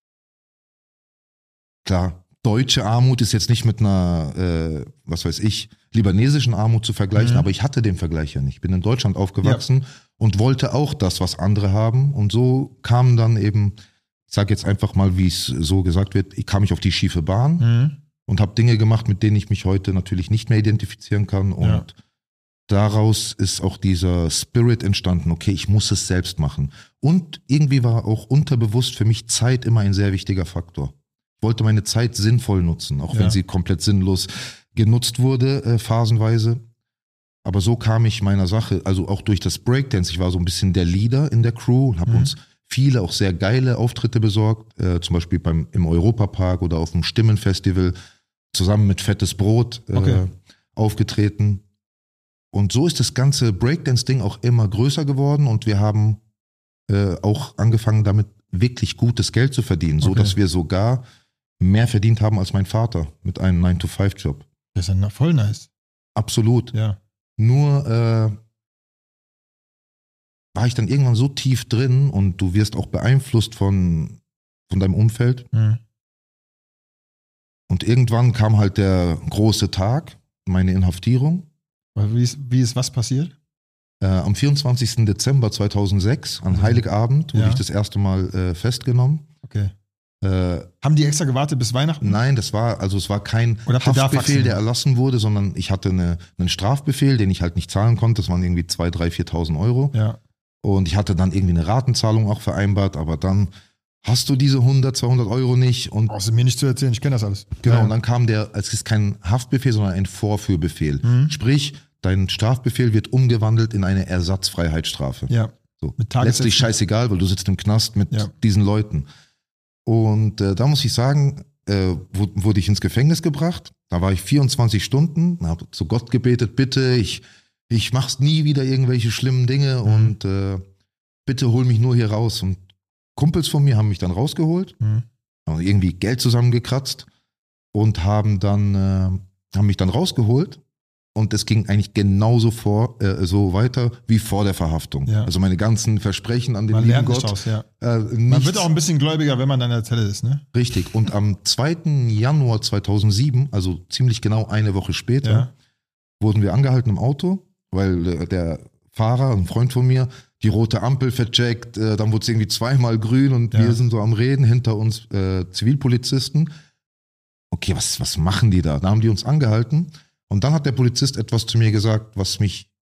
klar, deutsche Armut ist jetzt nicht mit einer, was weiß ich, libanesischen Armut zu vergleichen, aber ich hatte den Vergleich ja nicht. Ich bin in Deutschland aufgewachsen und wollte auch das, was andere haben. Und so kam dann eben, ich sage jetzt einfach mal, wie es so gesagt wird, kam ich auf die schiefe Bahn und habe Dinge gemacht, mit denen ich mich heute natürlich nicht mehr identifizieren kann. Und daraus ist auch dieser Spirit entstanden, okay, ich muss es selbst machen. Und irgendwie war auch unterbewusst für mich Zeit immer ein sehr wichtiger Faktor. Ich wollte meine Zeit sinnvoll nutzen, auch wenn sie komplett sinnlos genutzt wurde, phasenweise. Aber so kam ich meiner Sache, also auch durch das Breakdance. Ich war so ein bisschen der Leader in der Crew und habe uns viele auch sehr geile Auftritte besorgt, zum Beispiel im Europapark oder auf dem Stimmenfestival, zusammen mit Fettes Brot aufgetreten. Und so ist das ganze Breakdance-Ding auch immer größer geworden und wir haben auch angefangen, damit wirklich gutes Geld zu verdienen, so dass wir sogar mehr verdient haben als mein Vater mit einem 9-to-5-Job. Das ist ja voll nice. Absolut. Ja. Nur war ich dann irgendwann so tief drin und du wirst auch beeinflusst von deinem Umfeld. Und irgendwann kam halt der große Tag, meine Inhaftierung. Wie ist was passiert? Am 24. Dezember 2006, an Heiligabend, wurde ich das erste Mal festgenommen. Okay. Haben die extra gewartet bis Weihnachten? Nein, es war kein Haftbefehl, der erlassen wurde, sondern ich hatte einen Strafbefehl, den ich halt nicht zahlen konnte. Das waren irgendwie 2.000, 3.000, 4.000 Euro. Ja. Und ich hatte dann irgendwie eine Ratenzahlung auch vereinbart, aber dann hast du diese 100, 200 Euro nicht. Und brauchst du mir nicht zu erzählen, ich kenne das alles. Genau, und dann kam es ist kein Haftbefehl, sondern ein Vorführbefehl. Sprich, dein Strafbefehl wird umgewandelt in eine Ersatzfreiheitsstrafe. Ja. So. Letztlich scheißegal, weil du sitzt im Knast mit diesen Leuten. Und da muss ich sagen, wurde ich ins Gefängnis gebracht. Da war ich 24 Stunden, habe zu Gott gebetet, bitte, ich mach's nie wieder irgendwelche schlimmen Dinge und bitte hol mich nur hier raus. Und Kumpels von mir haben mich dann rausgeholt, haben irgendwie Geld zusammengekratzt und haben mich dann rausgeholt. Und es ging eigentlich genauso so weiter wie vor der Verhaftung. Ja. Also meine ganzen Versprechen an den lieben Gott. Aus, man wird auch ein bisschen gläubiger, wenn man dann in der Zelle ist, ne? Richtig. Und am 2. Januar 2007, also ziemlich genau eine Woche später, wurden wir angehalten im Auto, weil der Fahrer, ein Freund von mir, die rote Ampel vercheckt, dann wurde es irgendwie zweimal grün und wir sind so am Reden, hinter uns Zivilpolizisten. Okay, was machen die da? Da haben die uns angehalten. Und dann hat der Polizist etwas zu mir gesagt, was mich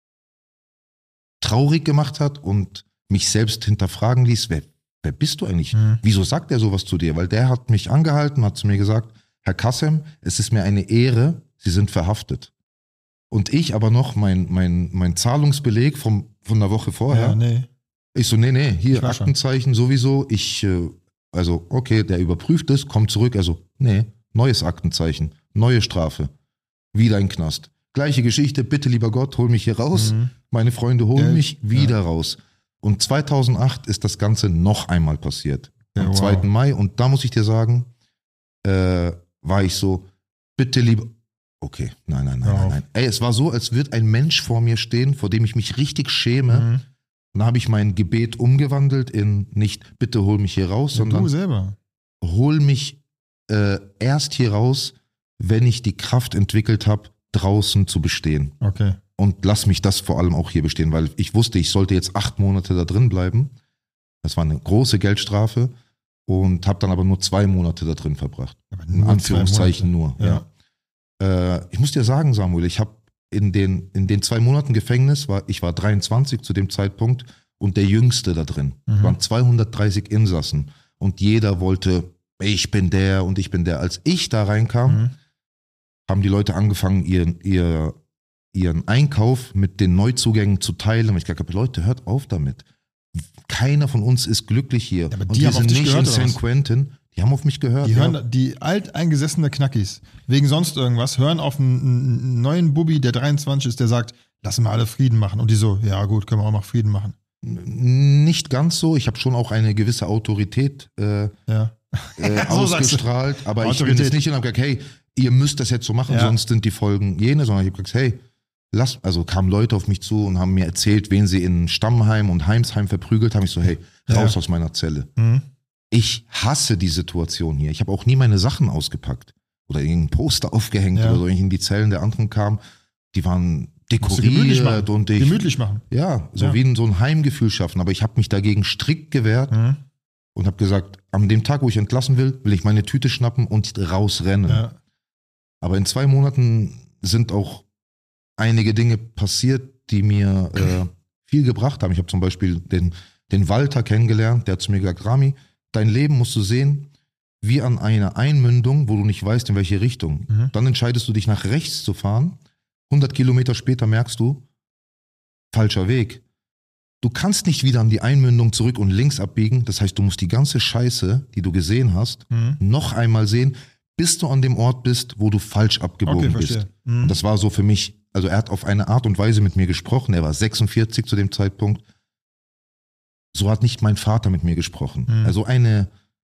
traurig gemacht hat und mich selbst hinterfragen ließ, wer bist du eigentlich? Wieso sagt er sowas zu dir? Weil der hat mich angehalten, hat zu mir gesagt, Herr Kassem, es ist mir eine Ehre, Sie sind verhaftet. Und ich aber noch mein Zahlungsbeleg von der Woche vorher. Ja, nee. Ich so, nee, hier Aktenzeichen sowieso. Okay, der überprüft es, kommt zurück. Also, nee, neues Aktenzeichen, neue Strafe. Wieder ein Knast. Gleiche Geschichte, bitte lieber Gott, hol mich hier raus. Meine Freunde holen mich wieder raus. Und 2008 ist das Ganze noch einmal passiert. Am 2. Mai. Und da muss ich dir sagen, war ich so, bitte lieber, okay, nein. Ey, es war so, als würde ein Mensch vor mir stehen, vor dem ich mich richtig schäme. Und da habe ich mein Gebet umgewandelt in nicht, bitte hol mich hier raus, sondern du selber. Hol mich erst hier raus, wenn ich die Kraft entwickelt habe, draußen zu bestehen. Okay. Und lass mich das vor allem auch hier bestehen, weil ich wusste, ich sollte jetzt 8 Monate da drin bleiben. Das war eine große Geldstrafe und habe dann aber nur 2 Monate da drin verbracht. In Anführungszeichen nur. Ja. Ich muss dir sagen, Samuel, ich habe in den 2 Monaten Gefängnis, ich war 23 zu dem Zeitpunkt und der Jüngste da drin. Es waren 230 Insassen und jeder wollte, ich bin der und ich bin der. Als ich da reinkam, haben die Leute angefangen, ihren Einkauf mit den Neuzugängen zu teilen. Und ich gesagt habe, Leute, hört auf damit. keiner von uns ist glücklich hier. aber und die wir haben auf sind dich nicht gehört, in oder was? San Quentin. Die haben auf mich gehört. Die ja. hören, die alteingesessene Knackis, wegen sonst irgendwas, hören auf einen neuen Bubi, der 23 ist, der sagt, lass mal alle Frieden machen. Und die so, ja gut, können wir auch mal Frieden machen. Nicht ganz so. Ich habe schon auch eine gewisse Autorität Ja. So sagst du. ausgestrahlt. Aber ich bin Autorität. jetzt nicht und habe gesagt, hey, ihr müsst das jetzt so machen, Ja. sonst sind die Folgen jene. Sondern ich habe gesagt, hey, also kamen Leute auf mich zu und haben mir erzählt, wen sie in Stammheim und Heimsheim verprügelt haben. Ich so, hey, raus aus meiner Zelle. Mhm. Ich hasse die Situation hier. Ich habe auch nie meine Sachen ausgepackt oder irgendein Poster aufgehängt Ja. oder so, wenn ich in die Zellen der anderen kam. Die waren Musst du gemütlich machen. dekoriert und ich, Gemütlich machen. ja, so Ja. wie so ein Heimgefühl schaffen. Aber ich habe mich dagegen strikt gewehrt Mhm. und habe gesagt, an dem Tag, wo ich entlassen will, will ich meine Tüte schnappen und rausrennen. Ja. Aber in 2 Monaten sind auch einige Dinge passiert, die mir viel gebracht haben. Ich habe zum Beispiel den Walter kennengelernt, der hat zu mir gesagt, Rami, dein Leben musst du sehen wie an einer Einmündung, wo du nicht weißt, in welche Richtung. Mhm. Dann entscheidest du dich nach rechts zu fahren. 100 Kilometer später merkst du, falscher Weg. Du kannst nicht wieder an die Einmündung zurück und links abbiegen. Das heißt, du musst die ganze Scheiße, die du gesehen hast, Mhm. noch einmal sehen, bis du an dem Ort bist, wo du falsch abgebogen Okay, bist. verstehe. Mhm. Und das war so für mich, also er hat auf eine Art und Weise mit mir gesprochen. Er war 46 zu dem Zeitpunkt. So hat nicht mein Vater mit mir gesprochen. Mhm. Also ein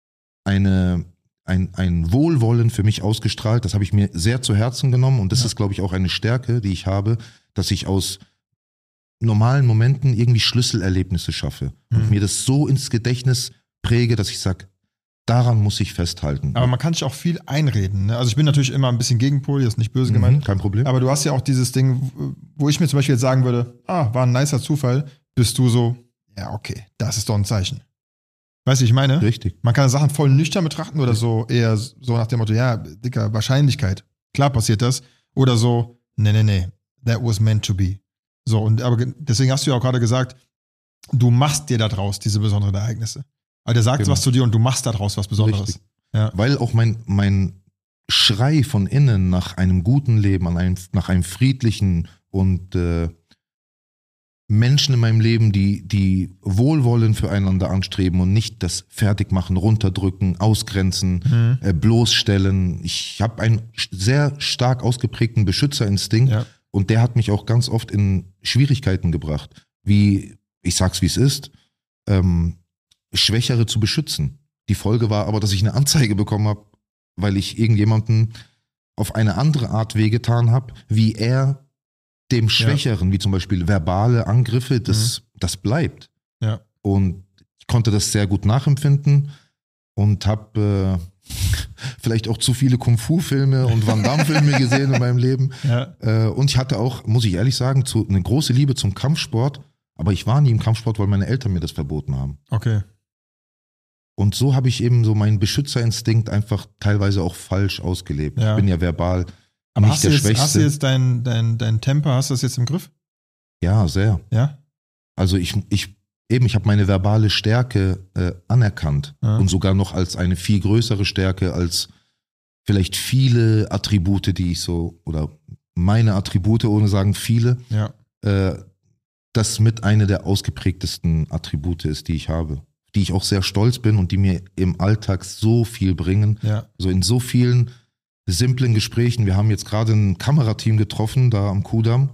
Wohlwollen für mich ausgestrahlt, das habe ich mir sehr zu Herzen genommen und das Ja. ist, glaube ich, auch eine Stärke, die ich habe, dass ich aus normalen Momenten irgendwie Schlüsselerlebnisse schaffe und Mhm. mir das so ins Gedächtnis präge, dass ich sage, daran muss ich festhalten. Aber man kann sich auch viel einreden. Ne? Also ich bin natürlich immer ein bisschen Gegenpol, das ist nicht böse gemeint. Kein Problem. Aber du hast ja auch dieses Ding, wo ich mir zum Beispiel jetzt sagen würde, war ein nicer Zufall, bist du so, ja okay, das ist doch ein Zeichen. Weißt du, ich meine? Richtig. Man kann Sachen voll nüchtern betrachten oder so eher so nach dem Motto, ja, dicker, Wahrscheinlichkeit. Klar passiert das. Oder so, nee, that was meant to be. So, aber deswegen hast du ja auch gerade gesagt, du machst dir da draus diese besonderen Ereignisse. Also der sagt Genau. was zu dir und du machst da draus was Besonderes. Richtig. Ja. Weil auch mein Schrei von innen nach einem guten Leben, nach einem friedlichen und Menschen in meinem Leben, die Wohlwollen füreinander anstreben und nicht das Fertigmachen, runterdrücken, ausgrenzen, bloßstellen. Ich habe einen sehr stark ausgeprägten Beschützerinstinkt Ja. und der hat mich auch ganz oft in Schwierigkeiten gebracht. Wie, ich sag's wie es ist, Schwächere zu beschützen. Die Folge war aber, dass ich eine Anzeige bekommen habe, weil ich irgendjemanden auf eine andere Art wehgetan habe, wie er dem Schwächeren, wie zum Beispiel verbale Angriffe, das bleibt. Ja. Und ich konnte das sehr gut nachempfinden und habe vielleicht auch zu viele Kung-Fu-Filme und Van Damme-Filme gesehen in meinem Leben. Ja. Und ich hatte auch, muss ich ehrlich sagen, eine große Liebe zum Kampfsport, aber ich war nie im Kampfsport, weil meine Eltern mir das verboten haben. Okay. Und so habe ich eben so meinen Beschützerinstinkt einfach teilweise auch falsch ausgelebt. Ja. Ich bin ja verbal Aber nicht hast du der jetzt, Schwächste. hast du jetzt dein Temper, hast du das jetzt im Griff? Ja, sehr. Ja? Also ich habe meine verbale Stärke anerkannt Ja. und sogar noch als eine viel größere Stärke als vielleicht viele Attribute, die ich so, oder meine Attribute, ohne sagen viele, Ja. das mit einer der ausgeprägtesten Attribute ist, die ich habe. Die ich auch sehr stolz bin und die mir im Alltag so viel bringen. Ja. So in so vielen simplen Gesprächen. Wir haben jetzt gerade ein Kamerateam getroffen, da am Kudamm.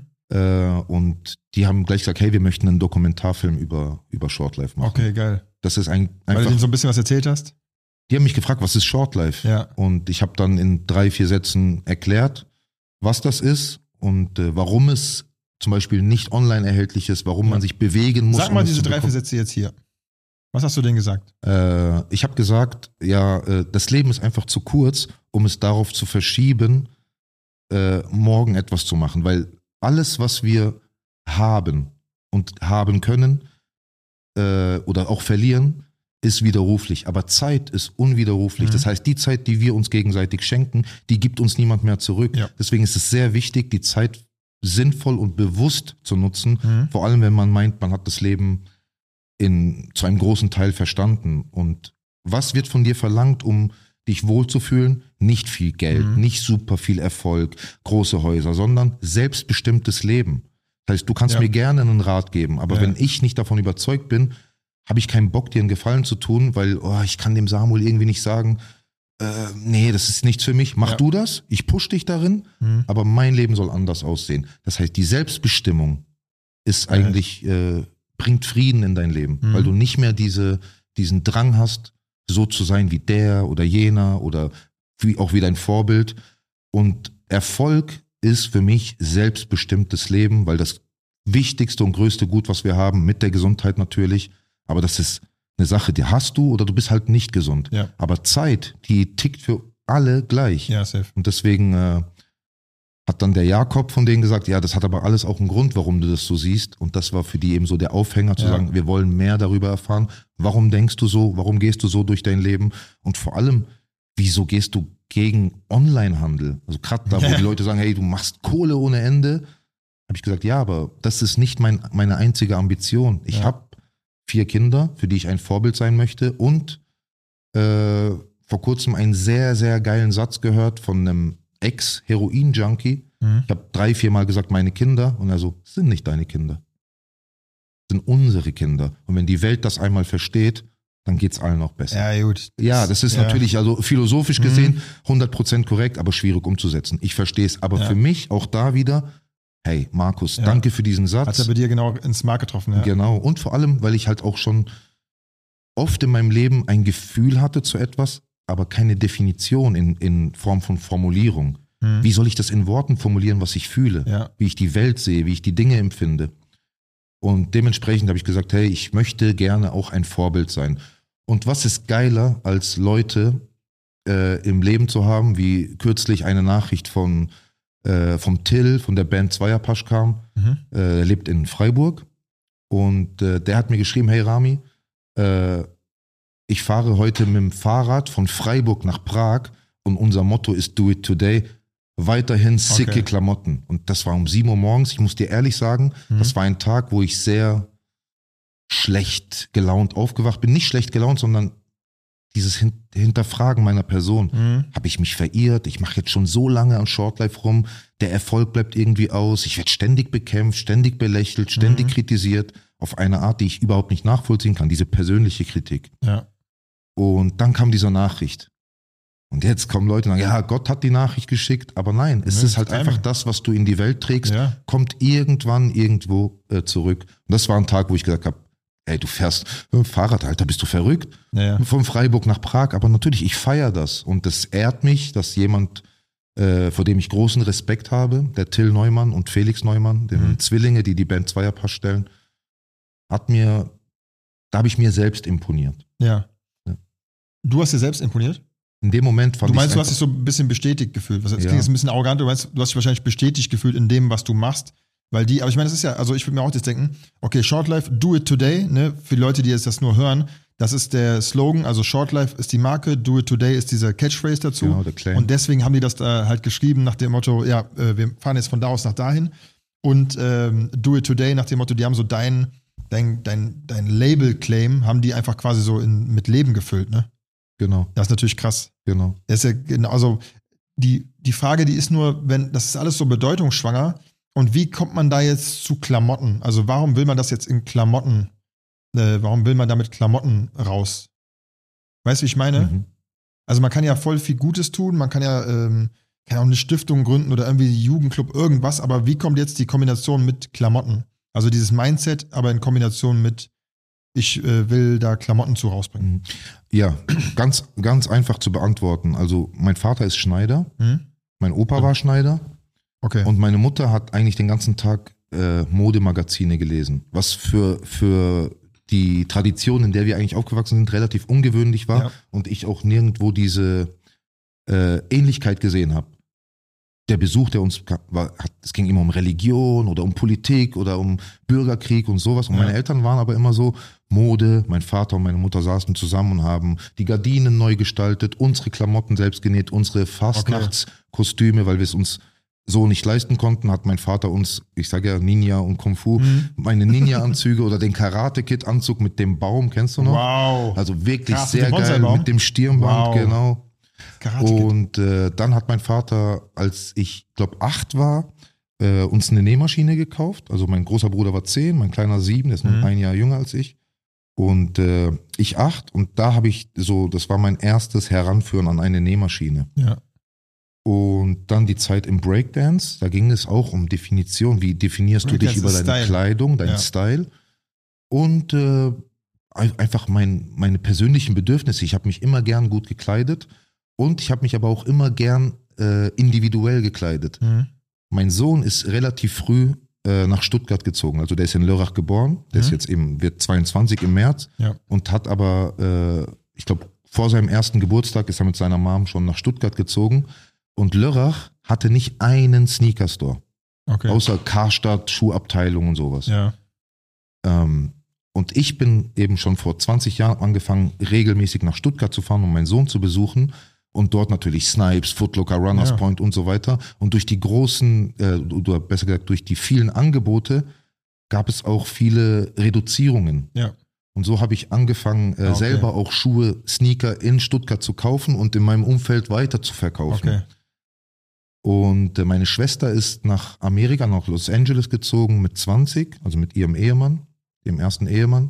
Und die haben gleich gesagt, hey, wir möchten einen Dokumentarfilm über Shortlife machen. Okay, geil. Das ist Weil du einfach. denen so ein bisschen was erzählt hast? Die haben mich gefragt, was ist Shortlife? Ja. Und ich habe dann in 3-4 Sätzen erklärt, was das ist und warum es zum Beispiel nicht online erhältlich ist, warum man sich bewegen muss. Sag mal um es diese zu 3-4 bekommen. Sätze jetzt hier. Was hast du denen gesagt? Ich habe gesagt, das Leben ist einfach zu kurz, um es darauf zu verschieben, morgen etwas zu machen. Weil alles, was wir haben und haben können oder auch verlieren, ist widerruflich. Aber Zeit ist unwiderruflich. Das heißt, die Zeit, die wir uns gegenseitig schenken, die gibt uns niemand mehr zurück. Ja. Deswegen ist es sehr wichtig, die Zeit sinnvoll und bewusst zu nutzen. Vor allem, wenn man meint, man hat das Leben zu einem großen Teil verstanden. Und was wird von dir verlangt, um dich wohlzufühlen? Nicht viel Geld, nicht super viel Erfolg, große Häuser, sondern selbstbestimmtes Leben. Das heißt, du kannst mir gerne einen Rat geben, aber wenn ich nicht davon überzeugt bin, habe ich keinen Bock, dir einen Gefallen zu tun, weil ich kann dem Samuel irgendwie nicht sagen, nee, das ist nichts für mich. Mach du das, ich push dich darin, aber mein Leben soll anders aussehen. Das heißt, die Selbstbestimmung ist eigentlich, bringt Frieden in dein Leben, weil du nicht mehr diesen Drang hast, so zu sein wie der oder jener oder auch wie dein Vorbild. Und Erfolg ist für mich selbstbestimmtes Leben, weil das wichtigste und größte Gut, was wir haben, mit der Gesundheit natürlich, aber das ist eine Sache, die hast du oder du bist halt nicht gesund. Ja. Aber Zeit, die tickt für alle gleich. Ja, safe. Und deswegen hat dann der Jakob von denen gesagt, ja, das hat aber alles auch einen Grund, warum du das so siehst. Und das war für die eben so der Aufhänger zu sagen, wir wollen mehr darüber erfahren. Warum denkst du so? Warum gehst du so durch dein Leben? Und vor allem, wieso gehst du gegen Onlinehandel? Also gerade da, wo die Leute sagen, hey, du machst Kohle ohne Ende, habe ich gesagt, ja, aber das ist nicht meine einzige Ambition. Ich habe 4 Kinder, für die ich ein Vorbild sein möchte und vor kurzem einen sehr, sehr geilen Satz gehört von einem Ex-Heroin-Junkie. Ich habe 3-4 Mal gesagt, meine Kinder, und er so, das sind nicht deine Kinder. Das sind unsere Kinder. Und wenn die Welt das einmal versteht, dann geht's allen auch besser. Ja, gut. Ja, das ist natürlich, also philosophisch gesehen, 100% korrekt, aber schwierig umzusetzen. Ich verstehe es. Aber für mich auch da wieder, hey, Markus, danke für diesen Satz. Hat er bei dir genau ins Mark getroffen, ja. Genau. Und vor allem, weil ich halt auch schon oft in meinem Leben ein Gefühl hatte zu etwas, aber keine Definition in Form von Formulierung. Wie soll ich das in Worten formulieren, was ich fühle? Ja. Wie ich die Welt sehe, wie ich die Dinge empfinde? Und dementsprechend habe ich gesagt, hey, ich möchte gerne auch ein Vorbild sein. Und was ist geiler, als Leute im Leben zu haben, wie kürzlich eine Nachricht vom Till, von der Band Zweierpasch kam. Er lebt in Freiburg. Und der hat mir geschrieben, hey Rami, ich fahre heute mit dem Fahrrad von Freiburg nach Prag und unser Motto ist Do It Today. Weiterhin sicke Klamotten. Und das war um 7 Uhr morgens. Ich muss dir ehrlich sagen, das war ein Tag, wo ich sehr schlecht gelaunt aufgewacht bin. Nicht schlecht gelaunt, sondern dieses Hinterfragen meiner Person. Habe ich mich verirrt? Ich mache jetzt schon so lange am Shortlife rum. Der Erfolg bleibt irgendwie aus. Ich werde ständig bekämpft, ständig belächelt, ständig kritisiert. Auf eine Art, die ich überhaupt nicht nachvollziehen kann. Diese persönliche Kritik. Ja. Und dann kam diese Nachricht. Und jetzt kommen Leute und sagen, ja, Gott hat die Nachricht geschickt. Aber nein, es ist halt einfach das, was du in die Welt trägst, kommt irgendwann irgendwo zurück. Und das war ein Tag, wo ich gesagt habe, ey, du fährst mit dem Fahrrad, Alter, bist du verrückt? Von Freiburg nach Prag. Aber natürlich, ich feiere das. Und das ehrt mich, dass jemand, vor dem ich großen Respekt habe, der Till Neumann und Felix Neumann, den Zwillinge, die die Band Zweierpasch stellen, da habe ich mir selbst imponiert. Ja. Du hast dir selbst imponiert? In dem Moment fand ich. Du meinst, du hast dich so ein bisschen bestätigt gefühlt. Das klingt jetzt ein bisschen arrogant, du hast dich wahrscheinlich bestätigt gefühlt in dem, was du machst. Aber ich meine, das ist ja, also ich würde mir auch jetzt denken, okay, Shortlife, do it today, ne? Für die Leute, die jetzt das nur hören, das ist der Slogan, also Shortlife ist die Marke, do it today ist dieser Catchphrase dazu. Genau, der Claim. Und deswegen haben die das da halt geschrieben nach dem Motto, ja, wir fahren jetzt von da aus nach dahin. Und do it today nach dem Motto, die haben so dein Label-Claim, haben die einfach quasi so mit Leben gefüllt, ne? Genau. Das ist natürlich krass. Genau. Das ist ja genau, also die Frage, die ist nur, das ist alles so bedeutungsschwanger. Und wie kommt man da jetzt zu Klamotten? Also warum will man das jetzt in Klamotten, warum will man da mit Klamotten raus? Weißt du, wie ich meine? Also man kann ja voll viel Gutes tun, man kann ja auch eine Stiftung gründen oder irgendwie Jugendclub, irgendwas, aber wie kommt jetzt die Kombination mit Klamotten? Also dieses Mindset, aber in Kombination mit ich will da Klamotten zu rausbringen. Ja, ganz, ganz einfach zu beantworten. Also mein Vater ist Schneider, mein Opa war Schneider und meine Mutter hat eigentlich den ganzen Tag Modemagazine gelesen, was für die Tradition, in der wir eigentlich aufgewachsen sind, relativ ungewöhnlich war und ich auch nirgendwo diese Ähnlichkeit gesehen habe. Der Besuch, der uns es ging immer um Religion oder um Politik oder um Bürgerkrieg und sowas. Und meine Eltern waren aber immer so Mode. Mein Vater und meine Mutter saßen zusammen und haben die Gardinen neu gestaltet, unsere Klamotten selbst genäht, unsere Fastnachtskostüme, weil wir es uns so nicht leisten konnten, hat mein Vater uns, ich sage ja Ninja und Kung Fu, meine Ninja-Anzüge oder den Karate-Kid-Anzug mit dem Baum, kennst du noch? Wow. Also wirklich sehr geil, mit dem Stirnband, genau. Und dann hat mein Vater, als ich glaube 8 war, uns eine Nähmaschine gekauft. Also mein großer Bruder war 10, mein kleiner 7, der ist nur ein Jahr jünger als ich. Und ich 8. Und da habe ich das war mein erstes Heranführen an eine Nähmaschine. Ja. Und dann die Zeit im Breakdance, da ging es auch um Definition. Wie definierst du dich über deine Style. Kleidung, deinen Style? Und einfach meine persönlichen Bedürfnisse. Ich habe mich immer gern gut gekleidet und ich habe mich aber auch immer gern individuell gekleidet. Mein Sohn ist relativ früh nach Stuttgart gezogen. Also der ist in Lörrach geboren. Der ist jetzt wird 22 im März und hat aber, ich glaube, vor seinem ersten Geburtstag ist er mit seiner Mom schon nach Stuttgart gezogen. Und Lörrach hatte nicht einen Sneaker-Store. Okay. Außer Karstadt, Schuhabteilung und sowas. Ja. Und ich bin eben schon vor 20 Jahren angefangen, regelmäßig nach Stuttgart zu fahren, um meinen Sohn zu besuchen. Und dort natürlich Snipes, Footlocker, Runners Point und so weiter. Und durch die großen, oder besser gesagt durch die vielen Angebote, gab es auch viele Reduzierungen. Ja. Und so habe ich angefangen, selber auch Schuhe, Sneaker in Stuttgart zu kaufen und in meinem Umfeld weiter zu verkaufen. Okay. Und meine Schwester ist nach Amerika, nach Los Angeles gezogen mit 20, also mit ihrem Ehemann, dem ersten Ehemann.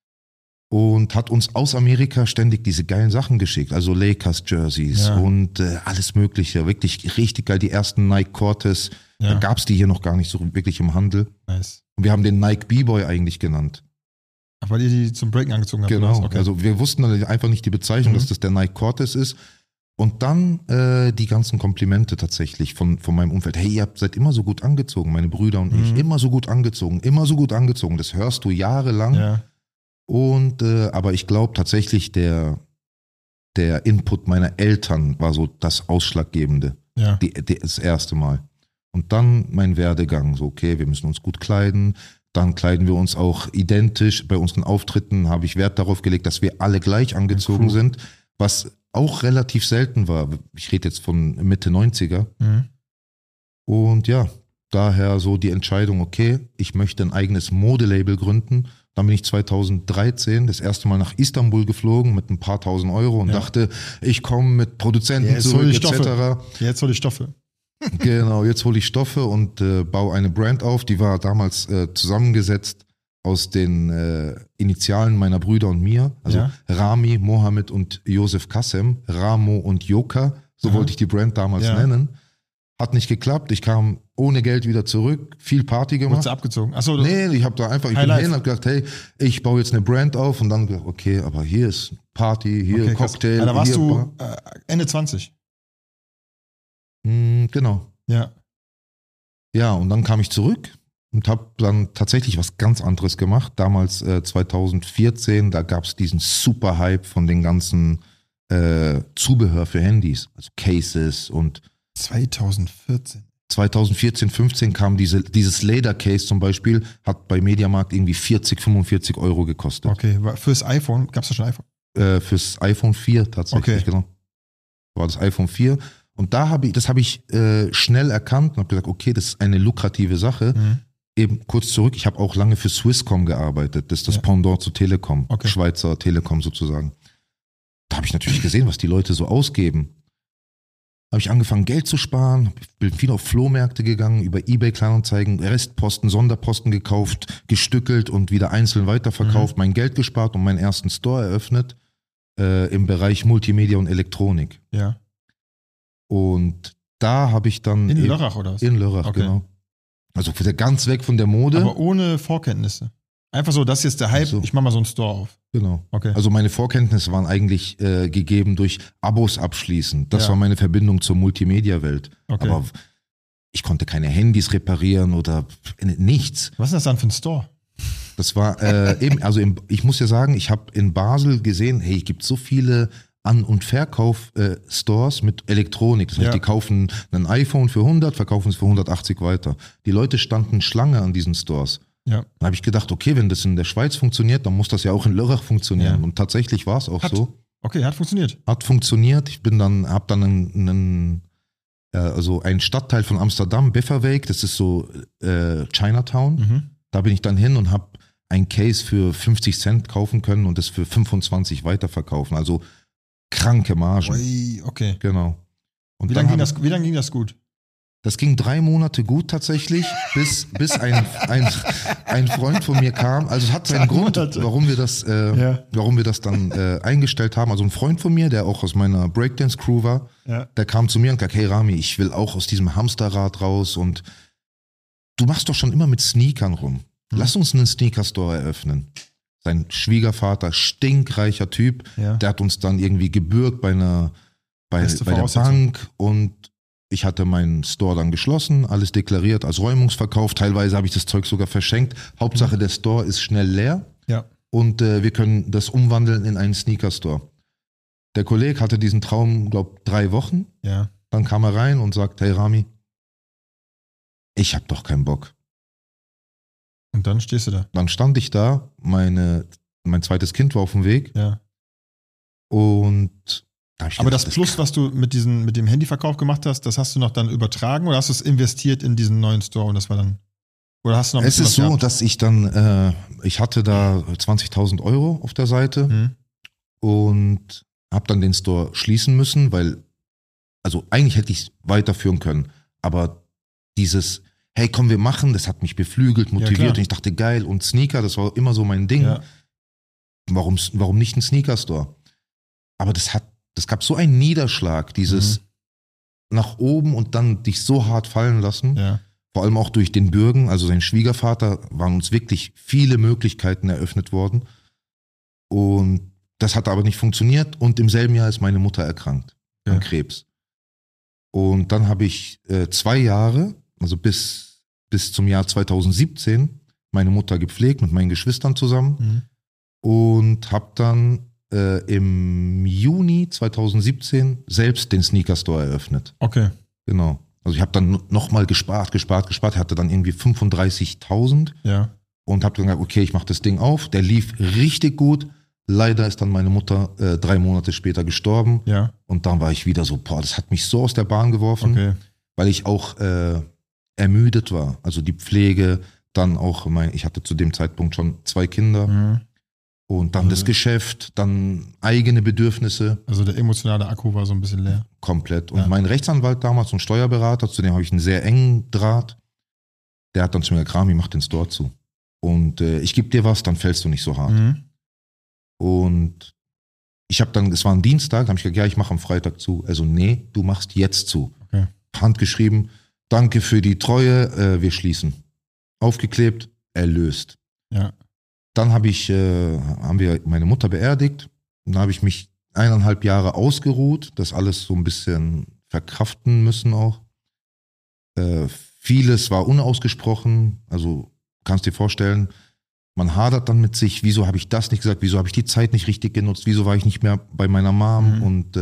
Und hat uns aus Amerika ständig diese geilen Sachen geschickt. Also Lakers-Jerseys und alles mögliche. Wirklich richtig geil. Die ersten Nike Cortez. Da gab es die hier noch gar nicht so wirklich im Handel. Nice. Und wir haben den Nike B-Boy eigentlich genannt. Ach, weil ihr die zum Breaken angezogen habt? Genau. Okay. Also wir wussten einfach nicht die Bezeichnung, dass das der Nike Cortez ist. Und dann die ganzen Komplimente tatsächlich von meinem Umfeld. Hey, ihr seid immer so gut angezogen, meine Brüder und ich. Immer so gut angezogen, immer so gut angezogen. Das hörst du jahrelang. Ja. Und aber ich glaube tatsächlich, der Input meiner Eltern war so das Ausschlaggebende. Ja. Das erste Mal. Und dann mein Werdegang. So, okay, wir müssen uns gut kleiden. Dann kleiden wir uns auch identisch. Bei unseren Auftritten habe ich Wert darauf gelegt, dass wir alle gleich angezogen sind. Was auch relativ selten war. Ich rede jetzt von Mitte 90er. Und ja, daher so die Entscheidung, okay, ich möchte ein eigenes Modelabel gründen. Dann bin ich 2013 das erste Mal nach Istanbul geflogen mit ein paar tausend Euro und dachte, ich komme mit Produzenten zurück, etc. Jetzt hol ich Stoffe. Genau, jetzt hole ich Stoffe und baue eine Brand auf. Die war damals zusammengesetzt aus den Initialen meiner Brüder und mir. Also Rami, Mohammed und Josef Kassem, Ramo und Joka, so wollte ich die Brand damals nennen. Hat nicht geklappt, ich kam ohne Geld wieder zurück, viel Party gemacht. Wurdest du abgezogen? Achso, nee, ich bin hin und hab gedacht, hey, ich baue jetzt eine Brand auf und dann gedacht, okay, aber hier ist Party, hier Cocktail. Da warst du Ende 20. Genau. Ja. Ja, und dann kam ich zurück und habe dann tatsächlich was ganz anderes gemacht. Damals 2014, da gab es diesen super Hype von den ganzen Zubehör für Handys, also Cases und 2014, 15 kam dieses Leder-Case zum Beispiel, hat bei Mediamarkt irgendwie 40, 45 Euro gekostet. Okay, fürs iPhone, gab es da schon iPhone? Fürs iPhone 4 tatsächlich, genau. War das iPhone 4. Und das habe ich schnell erkannt und habe gesagt, okay, das ist eine lukrative Sache. Eben kurz zurück, ich habe auch lange für Swisscom gearbeitet. Das ist das Pendant zu Telekom, Schweizer Telekom sozusagen. Da habe ich natürlich gesehen, was die Leute so ausgeben. Habe ich angefangen, Geld zu sparen, bin viel auf Flohmärkte gegangen, über eBay Kleinanzeigen, Restposten, Sonderposten gekauft, gestückelt und wieder einzeln weiterverkauft, mein Geld gespart und meinen ersten Store eröffnet im Bereich Multimedia und Elektronik. Ja. Und da habe ich dann... In Lörrach oder was? In Lörrach, genau. Also ganz weg von der Mode. Aber ohne Vorkenntnisse. Einfach so, das ist jetzt der Hype, ich mache mal so einen Store auf. Genau. Okay. Also meine Vorkenntnisse waren eigentlich gegeben durch Abos abschließen. Das war meine Verbindung zur Multimedia-Welt. Okay. Aber ich konnte keine Handys reparieren oder nichts. Was ist das dann für ein Store? Das war ich muss ja sagen, ich habe in Basel gesehen, hey, es gibt so viele An- und Verkauf-Stores mit Elektronik. Das heißt, die kaufen ein iPhone für 100, verkaufen es für 180 weiter. Die Leute standen Schlange an diesen Stores. Ja. Dann habe ich gedacht, okay, wenn das in der Schweiz funktioniert, dann muss das ja auch in Lörrach funktionieren. Ja. Und tatsächlich war es auch so. Okay, hat funktioniert. Hat funktioniert. Ich habe dann einen Stadtteil von Amsterdam, Beverwijk, das ist so Chinatown. Da bin ich dann hin und habe ein Case für 50 Cent kaufen können und das für 25 weiterverkaufen. Also kranke Margen. Ui, okay. Genau. Und wie lange ging das gut? Das ging 3 Monate gut tatsächlich, bis ein Freund von mir kam. Also es hat seinen Grund, warum wir das dann eingestellt haben. Also ein Freund von mir, der auch aus meiner Breakdance-Crew war, der kam zu mir und gesagt, hey Rami, ich will auch aus diesem Hamsterrad raus und du machst doch schon immer mit Sneakern rum. Lass uns einen Sneaker-Store eröffnen. Sein Schwiegervater, stinkreicher Typ, der hat uns dann irgendwie gebürgt bei der Bank und ich hatte meinen Store dann geschlossen, alles deklariert als Räumungsverkauf. Teilweise habe ich das Zeug sogar verschenkt. Hauptsache der Store ist schnell leer und wir können das umwandeln in einen Sneaker-Store. Der Kollege hatte diesen Traum, glaube ich, 3 Wochen. Ja. Dann kam er rein und sagt, hey Rami, ich habe doch keinen Bock. Und dann stehst du da. Dann stand ich da, mein zweites Kind war auf dem Weg. Ja. Und aber das Plus, was du mit dem Handyverkauf gemacht hast, das hast du noch dann übertragen oder hast du es investiert in diesen neuen Store und das war dann, oder hast du noch ein bisschen Es ist so, dass ich dann, ich hatte da 20.000 € auf der Seite und habe dann den Store schließen müssen, weil, also eigentlich hätte ich es weiterführen können, aber dieses, hey komm, wir machen, das hat mich beflügelt, motiviert und ich dachte, geil, und Sneaker, das war immer so mein Ding. Ja. Warum nicht ein Sneaker-Store? Aber das gab so einen Niederschlag, dieses nach oben und dann dich so hart fallen lassen. Ja. Vor allem auch durch den Bürgen, also sein Schwiegervater, waren uns wirklich viele Möglichkeiten eröffnet worden. Und das hat aber nicht funktioniert. Und im selben Jahr ist meine Mutter erkrankt an Krebs. Und dann habe ich 2 Jahre, also bis zum Jahr 2017, meine Mutter gepflegt mit meinen Geschwistern zusammen und habe dann im Juni 2017 selbst den Sneaker Store eröffnet. Okay. Genau. Also ich habe dann nochmal gespart, hatte dann irgendwie 35.000 und habe dann gesagt, okay, ich mache das Ding auf. Der lief richtig gut. Leider ist dann meine Mutter 3 Monate später gestorben. Ja. Und dann war ich wieder so, das hat mich so aus der Bahn geworfen, weil ich auch ermüdet war. Also die Pflege, dann auch ich hatte zu dem Zeitpunkt schon 2 Kinder. Und dann das Geschäft, dann eigene Bedürfnisse. Also der emotionale Akku war so ein bisschen leer. Komplett. Und mein Rechtsanwalt damals und Steuerberater, zu dem habe ich einen sehr engen Draht, der hat dann zu mir gesagt, Rami, mach den Store zu. Und ich gebe dir was, dann fällst du nicht so hart. Und ich habe dann, es war ein Dienstag, habe ich gesagt, ja, ich mache am Freitag zu. Also nee, du machst jetzt zu. Okay. Handgeschrieben, danke für die Treue, wir schließen. Aufgeklebt, erlöst. Ja. Dann haben wir meine Mutter beerdigt. Dann habe ich mich 1,5 Jahre ausgeruht, das alles so ein bisschen verkraften müssen auch. Vieles war unausgesprochen, also kannst dir vorstellen, man hadert dann mit sich, wieso habe ich das nicht gesagt, wieso habe ich die Zeit nicht richtig genutzt, wieso war ich nicht mehr bei meiner Mom und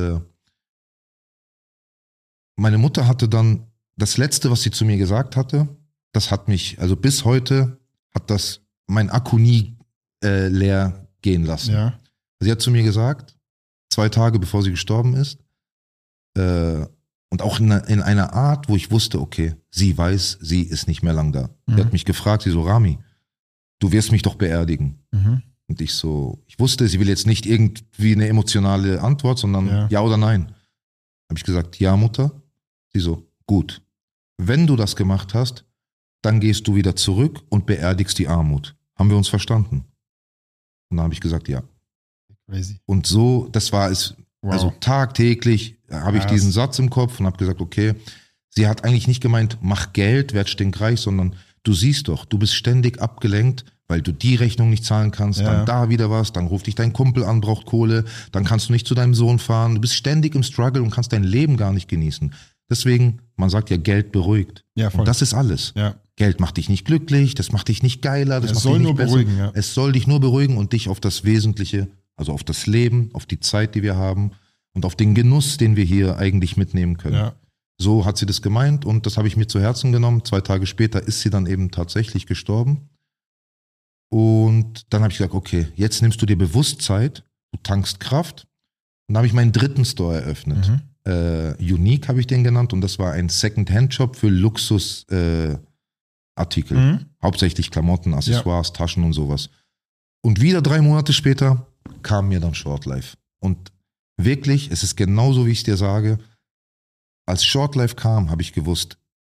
meine Mutter hatte dann, das Letzte, was sie zu mir gesagt hatte, das hat mich, also bis heute hat das mein Akku nie leer gehen lassen. Ja. Sie hat zu mir gesagt, 2 Tage bevor sie gestorben ist, und auch in einer Art, wo ich wusste, okay, sie weiß, sie ist nicht mehr lang da. Sie hat mich gefragt, sie so, Rami, du wirst mich doch beerdigen. Und ich wusste, sie will jetzt nicht irgendwie eine emotionale Antwort, sondern ja oder nein. Habe ich gesagt, ja, Mutter. Sie so, gut. Wenn du das gemacht hast, dann gehst du wieder zurück und beerdigst die Armut. Haben wir uns verstanden? Und dann habe ich gesagt, ja. Crazy. Und so, das war es, also tagtäglich habe ich diesen Satz im Kopf und habe gesagt, okay, sie hat eigentlich nicht gemeint, mach Geld, werd stinkreich, sondern du siehst doch, du bist ständig abgelenkt, weil du die Rechnung nicht zahlen kannst, dann da wieder was, dann ruft dich dein Kumpel an, braucht Kohle, dann kannst du nicht zu deinem Sohn fahren, du bist ständig im Struggle und kannst dein Leben gar nicht genießen. Deswegen, man sagt ja, Geld beruhigt. Ja, voll. Und das ist alles. Ja. Geld macht dich nicht glücklich, das macht dich nicht geiler, das macht dich nicht besser. Beruhigen, ja. Es soll dich nur beruhigen und dich auf das Wesentliche, also auf das Leben, auf die Zeit, die wir haben und auf den Genuss, den wir hier eigentlich mitnehmen können. Ja. So hat sie das gemeint und das habe ich mir zu Herzen genommen. 2 Tage später ist sie dann eben tatsächlich gestorben. Und dann habe ich gesagt, okay, jetzt nimmst du dir bewusst Zeit, du tankst Kraft. Und dann habe ich meinen 3. Store eröffnet. Unique habe ich den genannt und das war ein Second-Hand-Shop für Luxus-Artikel. Hauptsächlich Klamotten, Accessoires, Taschen und sowas. Und wieder 3 Monate später kam mir dann Shortlife. Und wirklich, es ist genauso, wie ich es dir sage, als Shortlife kam, habe ich gewusst,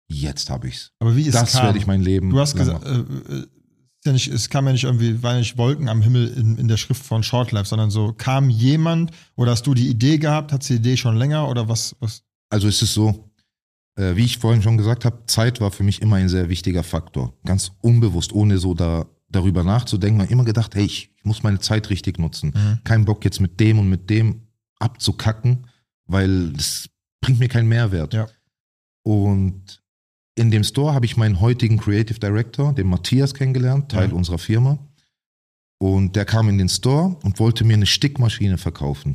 jetzt habe ich's. Aber wie ist es Das kam? werde ich mein Leben Du hast lang gesagt, machen. es kam ja nicht irgendwie, waren nicht Wolken am Himmel in der Schrift von Shortlife, sondern so kam jemand oder hast du die Idee gehabt, hast du die Idee schon länger oder was? Also es ist so, wie ich vorhin schon gesagt habe, Zeit war für mich immer ein sehr wichtiger Faktor. Ganz unbewusst, ohne so darüber nachzudenken. Ich habe immer gedacht, hey, ich muss meine Zeit richtig nutzen. Kein Bock jetzt mit dem und mit dem abzukacken, weil das bringt mir keinen Mehrwert. Ja. Und in dem Store habe ich meinen heutigen Creative Director, den Matthias, kennengelernt, Teil unserer Firma. Und der kam in den Store und wollte mir eine Stickmaschine verkaufen.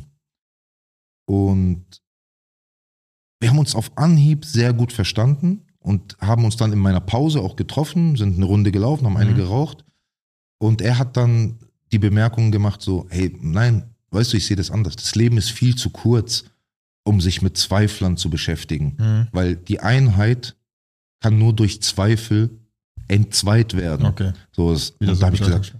Und wir haben uns auf Anhieb sehr gut verstanden und haben uns dann in meiner Pause auch getroffen, sind eine Runde gelaufen, haben eine geraucht. Und er hat dann die Bemerkung gemacht so, hey, nein, weißt du, ich sehe das anders. Das Leben ist viel zu kurz, um sich mit Zweiflern zu beschäftigen. Weil die Einheit kann nur durch Zweifel entzweit werden. Okay. So ist, und da habe ich gesagt,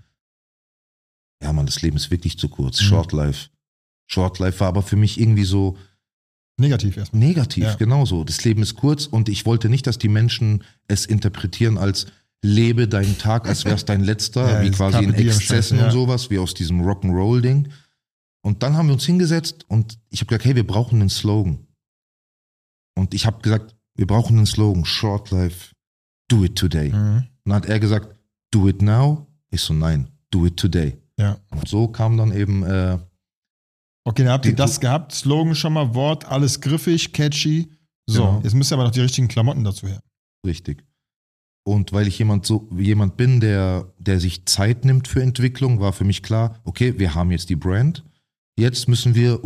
ja Mann, das Leben ist wirklich zu kurz. Shortlife. Shortlife war aber für mich irgendwie so negativ erstmal. Negativ, genauso. Das Leben ist kurz und ich wollte nicht, dass die Menschen es interpretieren als lebe deinen Tag, als wäre es dein letzter, wie quasi in Exzessen und sowas, wie aus diesem Rock'n'Roll-Ding. Und dann haben wir uns hingesetzt und ich habe gesagt, hey, wir brauchen einen Slogan. Und ich habe gesagt, wir brauchen einen Slogan, Shortlife, do it today. Und dann hat er gesagt, do it now. Ich so, nein, do it today. Ja. Und so kam dann eben okay, dann habt ihr das gehabt, Slogan schon mal, Wort, alles griffig, catchy. So, jetzt müsst ihr aber noch die richtigen Klamotten dazu her. Richtig. Und weil ich jemand bin, der sich Zeit nimmt für Entwicklung, war für mich klar, okay, wir haben jetzt die Brand. Jetzt müssen wir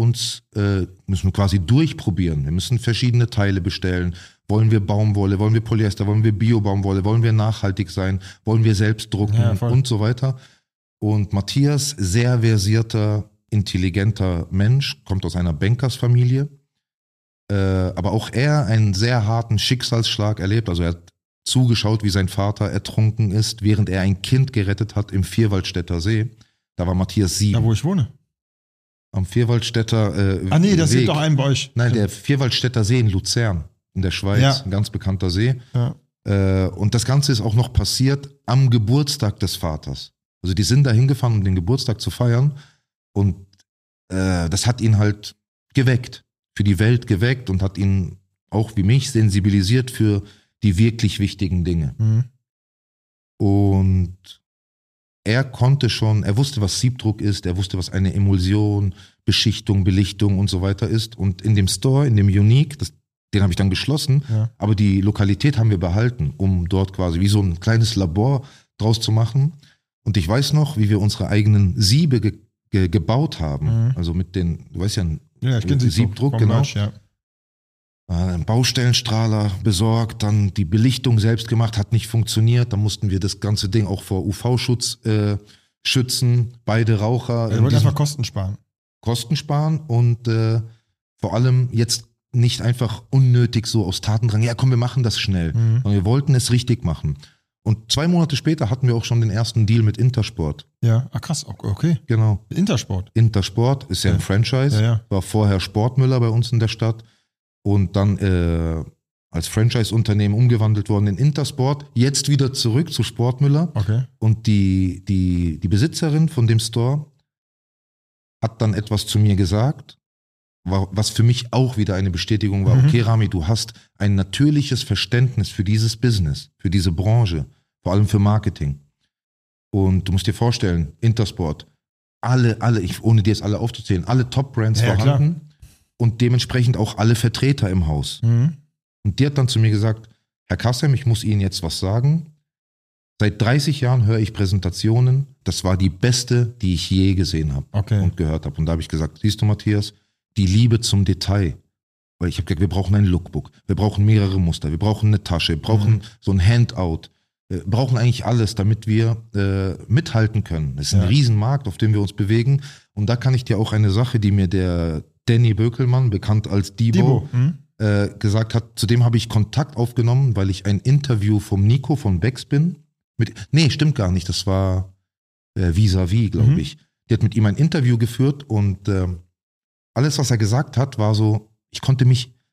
quasi durchprobieren. Wir müssen verschiedene Teile bestellen. Wollen wir Baumwolle, wollen wir Polyester, wollen wir Bio-Baumwolle, wollen wir nachhaltig sein, wollen wir selbst drucken und so weiter. Und Matthias, sehr versierter, intelligenter Mensch, kommt aus einer Bankersfamilie, aber auch er einen sehr harten Schicksalsschlag erlebt. Also er hat zugeschaut, wie sein Vater ertrunken ist, während er ein Kind gerettet hat im Vierwaldstätter See. Da war Matthias 7. Da, wo ich wohne. Am Vierwaldstätter nee, das ist doch ein bei euch. Nein, der Vierwaldstätter See in Luzern, in der Schweiz, ein ganz bekannter See. Ja. Und das Ganze ist auch noch passiert am Geburtstag des Vaters. Also die sind da hingefahren, um den Geburtstag zu feiern. Und das hat ihn halt geweckt, für die Welt geweckt und hat ihn auch wie mich sensibilisiert für die wirklich wichtigen Dinge. Und er wusste, was Siebdruck ist, er wusste, was eine Emulsion, Beschichtung, Belichtung und so weiter ist. Und in dem Store, in dem Unique, den habe ich dann geschlossen, aber die Lokalität haben wir behalten, um dort quasi wie so ein kleines Labor draus zu machen. Und ich weiß noch, wie wir unsere eigenen Siebe gebaut haben. Also mit den, du weißt ich kenne Siebdruck, genau. Einen Baustellenstrahler besorgt, dann die Belichtung selbst gemacht, hat nicht funktioniert. Dann mussten wir das ganze Ding auch vor UV-Schutz schützen. Beide Raucher. Wir wollten einfach Kosten sparen. Kosten sparen und vor allem jetzt nicht einfach unnötig so aus Tatendrang, ja komm, wir machen das schnell. Sondern wir wollten es richtig machen. Und 2 Monate später hatten wir auch schon den ersten Deal mit Intersport. Ja, krass, okay. Genau. Intersport ist ja ein Franchise. War vorher Sportmüller bei uns in der Stadt. Und dann als Franchise-Unternehmen umgewandelt worden in Intersport, jetzt wieder zurück zu Sportmüller. Okay. Und die Besitzerin von dem Store hat dann etwas zu mir gesagt, was für mich auch wieder eine Bestätigung war. Okay, Rami, du hast ein natürliches Verständnis für dieses Business, für diese Branche, vor allem für Marketing. Und du musst dir vorstellen, Intersport, ohne dir jetzt alle aufzuzählen, alle Top-Brands vorhanden. Klar. Und dementsprechend auch alle Vertreter im Haus. Und die hat dann zu mir gesagt, Herr Kassem, ich muss Ihnen jetzt was sagen. Seit 30 Jahren höre ich Präsentationen. Das war die beste, die ich je gesehen habe und gehört habe. Und da habe ich gesagt, siehst du, Matthias, die Liebe zum Detail. Weil ich habe gesagt, wir brauchen ein Lookbook, wir brauchen mehrere Muster, wir brauchen eine Tasche, wir brauchen so ein Handout. Wir brauchen eigentlich alles, damit wir mithalten können. Das ist ein Riesenmarkt, auf dem wir uns bewegen. Und da kann ich dir auch eine Sache, die mir der Danny Bökelmann, bekannt als Dibo. Gesagt hat, zu dem habe ich Kontakt aufgenommen, weil ich ein Interview vom Nico von Backspin stimmt gar nicht, das war Vis-a-vis, glaube ich. Die hat mit ihm ein Interview geführt und alles, was er gesagt hat, war so, ich konnte mich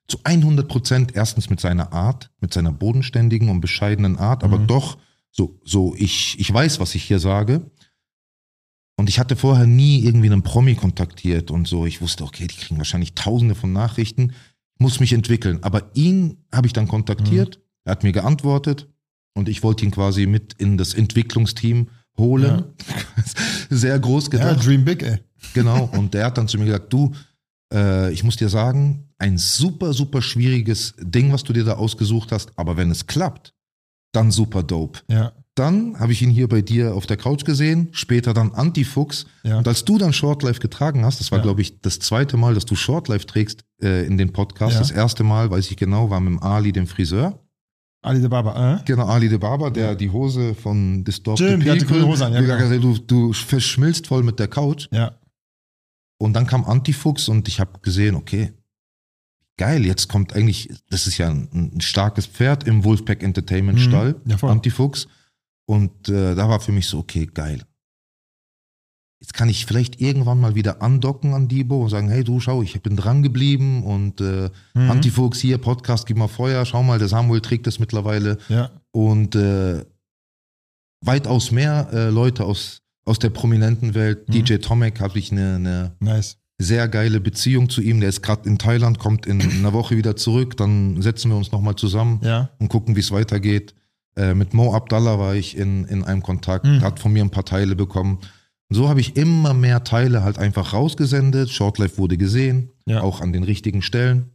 zu 100% erstens mit seiner Art, mit seiner bodenständigen und bescheidenen Art, aber doch ich weiß, was ich hier sage. Und ich hatte vorher nie irgendwie einen Promi kontaktiert und so. Ich wusste, okay, die kriegen wahrscheinlich tausende von Nachrichten, muss mich entwickeln. Aber ihn habe ich dann kontaktiert, er hat mir geantwortet und ich wollte ihn quasi mit in das Entwicklungsteam holen. Ja. Sehr groß gedacht. Ja, dream big, ey. Genau, und der hat dann zu mir gesagt, du, ich muss dir sagen, ein super, super schwieriges Ding, was du dir da ausgesucht hast, aber wenn es klappt, dann super dope. Ja. Dann habe ich ihn hier bei dir auf der Couch gesehen, später dann Antifuchs. Ja. Und als du dann Shortlife getragen hast, das war, glaube ich, das zweite Mal, dass du Shortlife trägst in den Podcast. Ja. Das erste Mal, weiß ich genau, war mit dem Ali, dem Friseur. Ali de Baba, Genau, Ali de Baba, der die Hose von Distort the People. Die Hose an, ja, genau. Du verschmilzt voll mit der Couch. Ja. Und dann kam Antifuchs und ich habe gesehen, okay, geil, jetzt kommt eigentlich, das ist ja ein starkes Pferd im Wolfpack Entertainment Stall, Antifuchs. Und da war für mich so, okay, geil. Jetzt kann ich vielleicht irgendwann mal wieder andocken an Debo und sagen, hey du, schau, ich bin dran geblieben und Antifuchs hier, Podcast, gib mal Feuer, schau mal, der Samuel trägt das mittlerweile. Ja. Und weitaus mehr Leute aus der prominenten Welt. DJ Tomek habe ich eine sehr geile Beziehung zu ihm. Der ist gerade in Thailand, kommt in einer Woche wieder zurück. Dann setzen wir uns nochmal zusammen und gucken, wie es weitergeht. Mit Mo Abdallah war ich in einem Kontakt, hat von mir ein paar Teile bekommen. Und so habe ich immer mehr Teile halt einfach rausgesendet. Shortlife wurde gesehen, auch an den richtigen Stellen.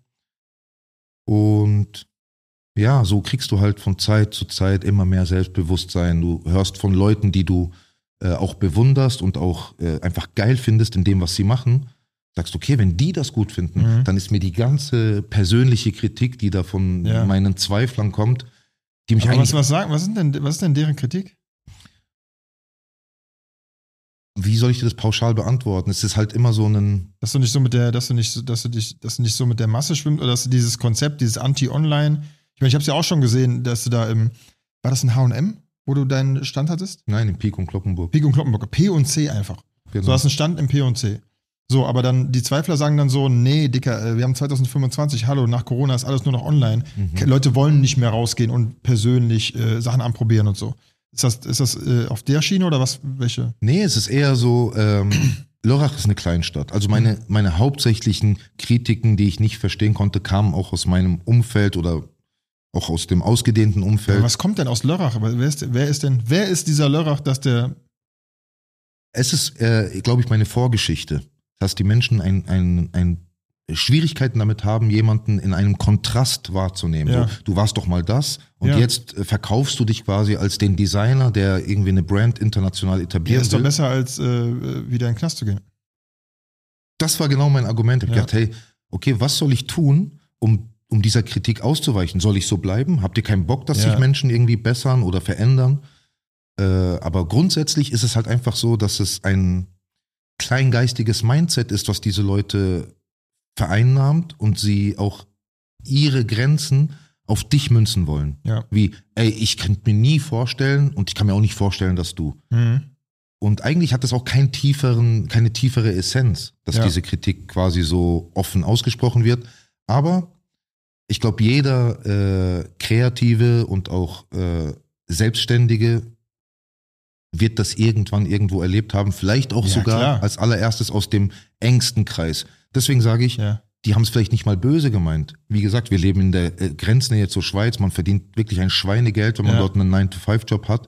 Und ja, so kriegst du halt von Zeit zu Zeit immer mehr Selbstbewusstsein. Du hörst von Leuten, die du auch bewunderst und auch einfach geil findest in dem, was sie machen. Sagst, okay, wenn die das gut finden, dann ist mir die ganze persönliche Kritik, die da von meinen Zweiflern kommt, die mich eigentlich... Was ist denn deren Kritik? Wie soll ich dir das pauschal beantworten? Es ist halt immer so ein... Dass du nicht so mit der Masse schwimmst oder dass du dieses Konzept, dieses Anti-Online... Ich meine, ich habe es ja auch schon gesehen, dass du da war das ein H&M, wo du deinen Stand hattest? Nein, in Pik und Kloppenburg. P&C einfach. Genau. Du hast einen Stand im P&C. So, aber dann, die Zweifler sagen dann so, nee, Dicker, wir haben 2025, hallo, nach Corona ist alles nur noch online. Leute wollen nicht mehr rausgehen und persönlich Sachen anprobieren und so. Ist das auf der Schiene oder was? Welche? Nee, es ist eher so, Lörrach ist eine Kleinstadt. Also meine hauptsächlichen Kritiken, die ich nicht verstehen konnte, kamen auch aus meinem Umfeld oder auch aus dem ausgedehnten Umfeld. Aber was kommt denn aus Lörrach? Aber wer ist dieser Lörrach, dass der... Es ist, glaube ich, meine Vorgeschichte. Dass die Menschen Schwierigkeiten damit haben, jemanden in einem Kontrast wahrzunehmen. Ja. So, du warst doch mal das und jetzt verkaufst du dich quasi als den Designer, der irgendwie eine Brand international etabliert. Ja, ist doch besser, als wieder in den Knast zu gehen. Das war genau mein Argument. Ich habe gedacht, hey, okay, was soll ich tun, um dieser Kritik auszuweichen? Soll ich so bleiben? Habt ihr keinen Bock, dass sich Menschen irgendwie bessern oder verändern? Aber grundsätzlich ist es halt einfach so, dass es ein kleingeistiges Mindset ist, was diese Leute vereinnahmt und sie auch ihre Grenzen auf dich münzen wollen. Ja. Wie, ey, ich könnte mir nie vorstellen und ich kann mir auch nicht vorstellen, dass du. Und eigentlich hat das auch keine tiefere Essenz, dass diese Kritik quasi so offen ausgesprochen wird. Aber ich glaube, jeder Kreative und auch Selbstständige wird das irgendwann irgendwo erlebt haben, vielleicht auch sogar als allererstes aus dem engsten Kreis. Deswegen sage ich, die haben es vielleicht nicht mal böse gemeint. Wie gesagt, wir leben in der Grenznähe zur Schweiz, man verdient wirklich ein Schweinegeld, wenn man dort einen 9-to-5-Job hat.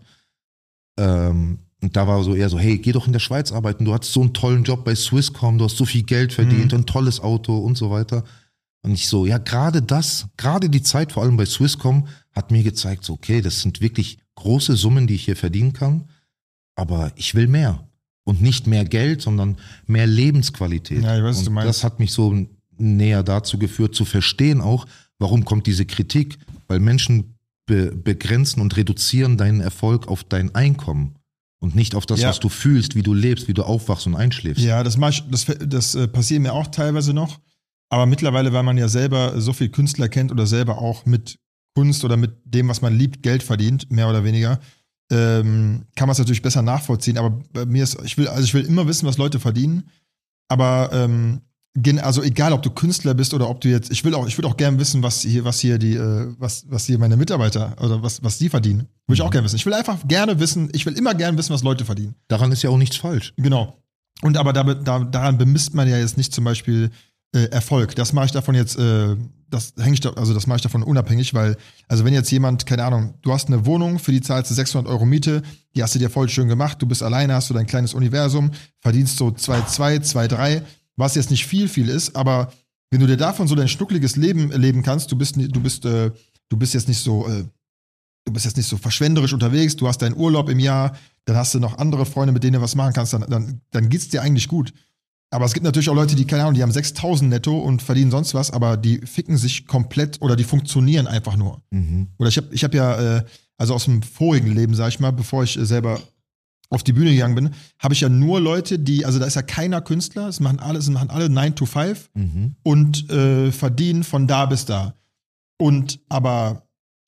Und da war so eher so, hey, geh doch in der Schweiz arbeiten, du hast so einen tollen Job bei Swisscom, du hast so viel Geld verdient, ein tolles Auto und so weiter. Und ich so, ja, gerade die Zeit, vor allem bei Swisscom, hat mir gezeigt, so, okay, das sind wirklich große Summen, die ich hier verdienen kann. Aber ich will mehr. Und nicht mehr Geld, sondern mehr Lebensqualität. Ja, ich weiß, was du meinst. Das hat mich so näher dazu geführt, zu verstehen auch, warum kommt diese Kritik. Weil Menschen begrenzen und reduzieren deinen Erfolg auf dein Einkommen. Und nicht auf das, was du fühlst, wie du lebst, wie du aufwachst und einschläfst. Ja, das passiert mir auch teilweise noch. Aber mittlerweile, weil man ja selber so viel Künstler kennt oder selber auch mit Kunst oder mit dem, was man liebt, Geld verdient, mehr oder weniger, kann man es natürlich besser nachvollziehen, aber bei mir ich will immer wissen, was Leute verdienen, aber Also egal, ob du Künstler bist oder ob du jetzt, ich würde auch gerne wissen, was hier meine Mitarbeiter oder was die verdienen. Würde ich auch gerne wissen. Ich will immer gerne wissen, was Leute verdienen. Daran ist ja auch nichts falsch. Genau. Und aber daran bemisst man ja jetzt nicht zum Beispiel Erfolg. Das mache ich davon jetzt, das mache ich davon unabhängig, weil, also wenn jetzt jemand, keine Ahnung, du hast eine Wohnung, für die zahlst du 600 Euro Miete, die hast du dir voll schön gemacht, du bist alleine, hast du dein kleines Universum, verdienst so 2,2, 2,3, was jetzt nicht viel ist, aber wenn du dir davon so dein schnuckliges Leben leben kannst, du bist jetzt nicht so verschwenderisch unterwegs, du hast deinen Urlaub im Jahr, dann hast du noch andere Freunde, mit denen du was machen kannst, dann geht's dir eigentlich gut. Aber es gibt natürlich auch Leute, die, keine Ahnung, die haben 6.000 netto und verdienen sonst was, aber die ficken sich komplett oder die funktionieren einfach nur. Mhm. Oder ich hab ja, also aus dem vorigen Leben, sag ich mal, bevor ich selber auf die Bühne gegangen bin, habe ich ja nur Leute, also da ist ja keiner Künstler, es machen alle 9 to 5 und verdienen von da bis da. Und aber,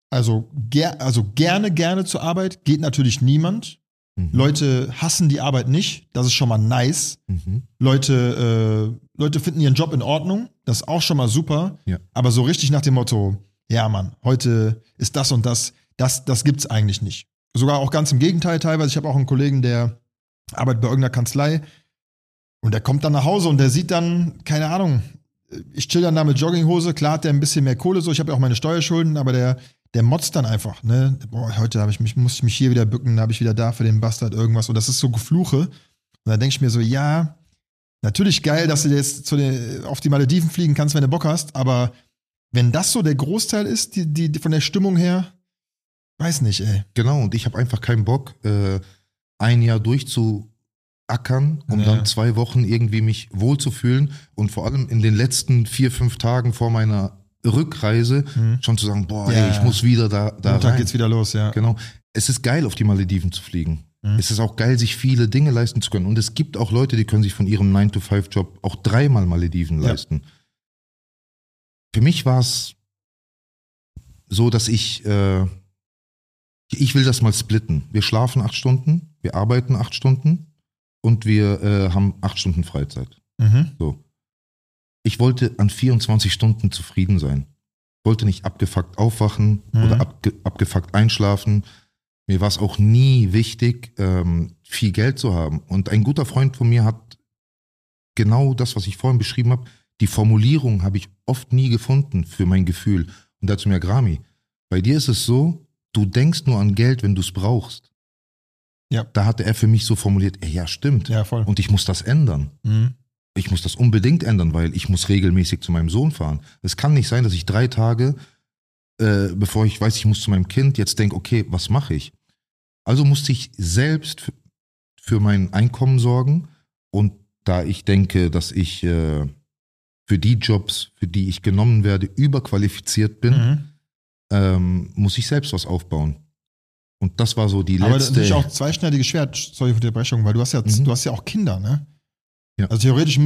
gerne zur Arbeit geht natürlich niemand. Leute hassen die Arbeit nicht, das ist schon mal nice. Leute finden ihren Job in Ordnung, das ist auch schon mal super. Ja. Aber so richtig nach dem Motto, ja Mann, heute ist das und das gibt's eigentlich nicht. Sogar auch ganz im Gegenteil teilweise. Ich habe auch einen Kollegen, der arbeitet bei irgendeiner Kanzlei und der kommt dann nach Hause und der sieht dann, keine Ahnung, ich chill dann da mit Jogginghose, klar hat der ein bisschen mehr Kohle so, ich habe ja auch meine Steuerschulden, aber der motzt dann einfach, ne? Boah, heute muss ich mich hier wieder bücken, habe ich wieder da für den Bastard irgendwas. Und das ist so Gefluche. Und dann denke ich mir so, ja, natürlich geil, dass du jetzt auf die Malediven fliegen kannst, wenn du Bock hast, aber wenn das so der Großteil ist, die von der Stimmung her, weiß nicht, ey. Genau, und ich habe einfach keinen Bock, ein Jahr durchzuackern, um dann 2 Wochen irgendwie mich wohlzufühlen und vor allem in den letzten 4-5 Tagen vor meiner Rückreise schon zu sagen, boah, ey, ich muss wieder da Montag rein. Geht's wieder los, ja. Genau. Es ist geil, auf die Malediven zu fliegen. Es ist auch geil, sich viele Dinge leisten zu können. Und es gibt auch Leute, die können sich von ihrem 9-to-5-Job auch 3-mal Malediven leisten. Für mich war es so, dass ich will das mal splitten. Wir schlafen 8 Stunden, wir arbeiten 8 Stunden und wir haben 8 Stunden Freizeit. So. Ich wollte an 24 Stunden zufrieden sein. Wollte nicht abgefuckt aufwachen oder abgefuckt einschlafen. Mir war es auch nie wichtig, viel Geld zu haben. Und ein guter Freund von mir hat genau das, was ich vorhin beschrieben habe, die Formulierung habe ich oft nie gefunden für mein Gefühl. Und dazu mir, Grami, bei dir ist es so, du denkst nur an Geld, wenn du es brauchst. Ja. Da hatte er für mich so formuliert, ja stimmt. Ja, voll. Und ich muss das ändern. Ich muss das unbedingt ändern, weil ich muss regelmäßig zu meinem Sohn fahren. Es kann nicht sein, dass ich 3 Tage, bevor ich weiß, ich muss zu meinem Kind, jetzt denke, okay, was mache ich? Also musste ich selbst für mein Einkommen sorgen. Und da ich denke, dass ich für die Jobs, für die ich genommen werde, überqualifiziert bin, muss ich selbst was aufbauen. Und das war so die letzte... Aber das ist natürlich auch zweischneidiges Schwert, sorry für die Unterbrechung, weil du hast ja auch Kinder, ne? Ja. Also theoretisch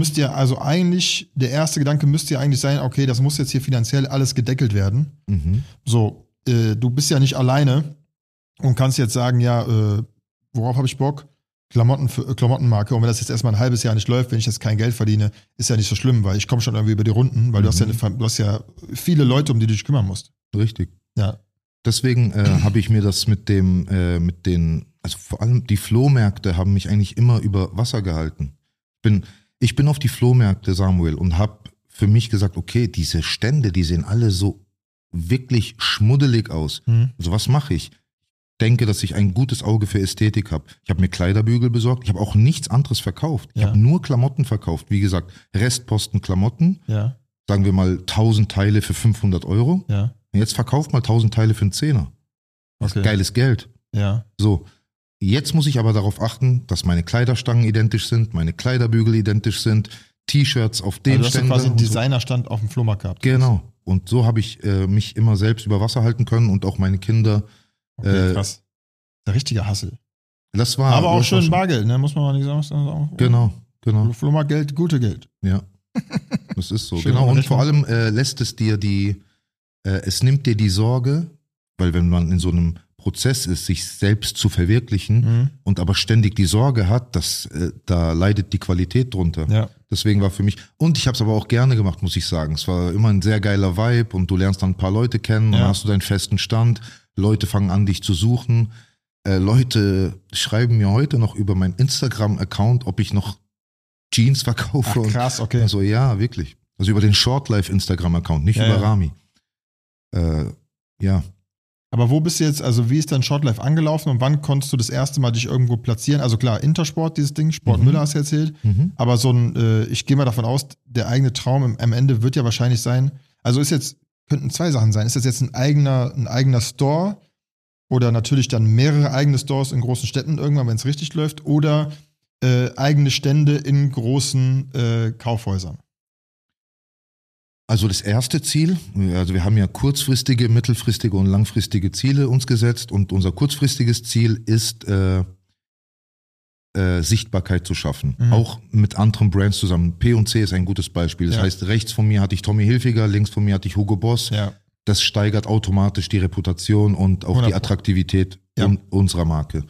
der erste Gedanke müsste ja eigentlich sein, okay, das muss jetzt hier finanziell alles gedeckelt werden. So, du bist ja nicht alleine und kannst jetzt sagen, ja, worauf habe ich Bock? Klamottenmarke. Und wenn das jetzt erstmal ein halbes Jahr nicht läuft, wenn ich jetzt kein Geld verdiene, ist ja nicht so schlimm, weil ich komme schon irgendwie über die Runden, weil du hast ja viele Leute, um die du dich kümmern musst. Richtig. Ja. Deswegen habe ich mir das mit den, also vor allem die Flohmärkte haben mich eigentlich immer über Wasser gehalten. Ich bin auf die Flohmärkte, Samuel, und habe für mich gesagt, okay, diese Stände, die sehen alle so wirklich schmuddelig aus. Also was mache ich? Ich denke, dass ich ein gutes Auge für Ästhetik habe. Ich habe mir Kleiderbügel besorgt. Ich habe auch nichts anderes verkauft. Ich habe nur Klamotten verkauft. Wie gesagt, Restposten Klamotten. Ja. Sagen wir mal 1000 Teile für 500 Euro. Ja. Und jetzt verkauft mal 1000 Teile für einen Zehner. Das ist geiles Geld. Ja. So. Jetzt muss ich aber darauf achten, dass meine Kleiderstangen identisch sind, meine Kleiderbügel identisch sind, T-Shirts auf dem Ständer. Also hast du quasi einen Designerstand auf dem Flohmarkt gehabt. Genau. Und so habe ich mich immer selbst über Wasser halten können und auch meine Kinder. Okay, krass. Der richtige Hassel. Das war. Aber auch schön Bargeld, ne? Muss man mal nicht sagen. Genau. Flohmarktgeld, gute Geld. Ja. Das ist so. Schön Genau. Und Rechnung. vor allem lässt es dir es nimmt dir die Sorge, weil wenn man in so einem Prozess ist, sich selbst zu verwirklichen und aber ständig die Sorge hat, dass da leidet die Qualität drunter. Ja. Deswegen war für mich, und ich habe es aber auch gerne gemacht, muss ich sagen. Es war immer ein sehr geiler Vibe und du lernst dann ein paar Leute kennen, dann hast du deinen festen Stand, Leute fangen an, dich zu suchen. Leute schreiben mir heute noch über meinen Instagram-Account, ob ich noch Jeans verkaufe. Ach, krass, okay. Also ja, wirklich. Also über den Shortlife Instagram-Account, nicht über Rami. Ja. Aber wo bist du jetzt, also wie ist dein Shortlife angelaufen und wann konntest du das erste Mal dich irgendwo platzieren? Also klar, Intersport, dieses Ding, Sport Müller hast du erzählt, aber so ein, ich gehe mal davon aus, der eigene Traum am Ende wird ja wahrscheinlich sein, also könnten 2 Sachen sein. Ist das jetzt ein eigener Store oder natürlich dann mehrere eigene Stores in großen Städten irgendwann, wenn es richtig läuft, oder eigene Stände in großen Kaufhäusern? Also das erste Ziel, also wir haben ja kurzfristige, mittelfristige und langfristige Ziele uns gesetzt und unser kurzfristiges Ziel ist, Sichtbarkeit zu schaffen. Auch mit anderen Brands zusammen. P&C ist ein gutes Beispiel. Das heißt, rechts von mir hatte ich Tommy Hilfiger, links von mir hatte ich Hugo Boss. Ja. Das steigert automatisch die Reputation und auch 100%. Die Attraktivität unserer Marke.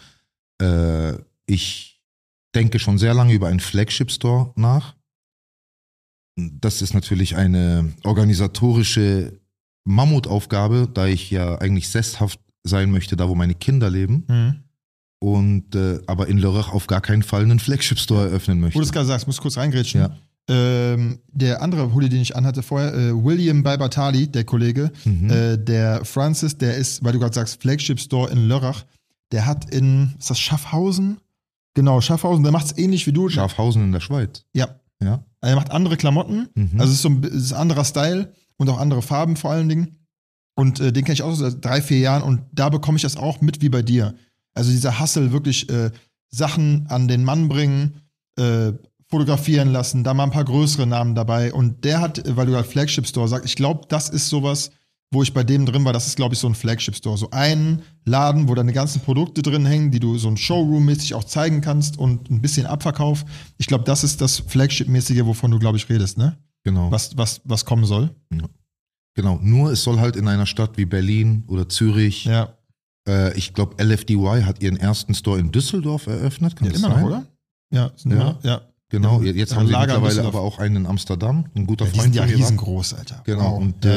Ich denke schon sehr lange über einen Flagship-Store nach. Das ist natürlich eine organisatorische Mammutaufgabe, da ich ja eigentlich sesshaft sein möchte, da wo meine Kinder leben. Und aber in Lörrach auf gar keinen Fall einen Flagship-Store eröffnen möchte. Wo du es gerade sagst, muss kurz reingrätschen. Ja. Der andere Hoodie, den ich anhatte vorher, William Balbatali, der Kollege, der Francis, der ist, weil du gerade sagst, Flagship-Store in Lörrach, der hat ist das Schaffhausen? Genau, Schaffhausen, der macht es ähnlich wie du. Schaffhausen in der Schweiz. Ja. Er macht andere Klamotten, also es ist ein anderer Style und auch andere Farben vor allen Dingen. Und den kenne ich auch seit 3-4 Jahren und da bekomme ich das auch mit wie bei dir. Also dieser Hustle, wirklich Sachen an den Mann bringen, fotografieren lassen, da mal ein paar größere Namen dabei. Und der hat, weil du gerade Flagship Store sagst, ich glaube, das ist sowas, wo ich bei dem drin war, das ist, glaube ich, so ein Flagship Store. So ein Laden, wo deine ganzen Produkte drin hängen, die du so ein Showroom-mäßig auch zeigen kannst und ein bisschen Abverkauf. Ich glaube, das ist das Flagship-mäßige, wovon du, glaube ich, redest, ne? Genau. Was kommen soll. Ja. Genau. Nur es soll halt in einer Stadt wie Berlin oder Zürich. Ich glaube, LFDY hat ihren ersten Store in Düsseldorf eröffnet. Kann das immer sein? Noch, oder? Ja. Genau. Jetzt haben sie mittlerweile aber auch einen in Amsterdam. Ein guter Freund. Die sind ja riesengroß, Alter. Genau. Wow. Und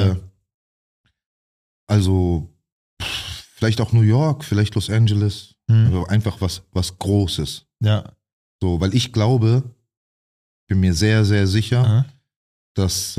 also vielleicht auch New York, vielleicht Los Angeles, also einfach was Großes. Ja. So, weil ich glaube, bin mir sehr, sehr sicher, dass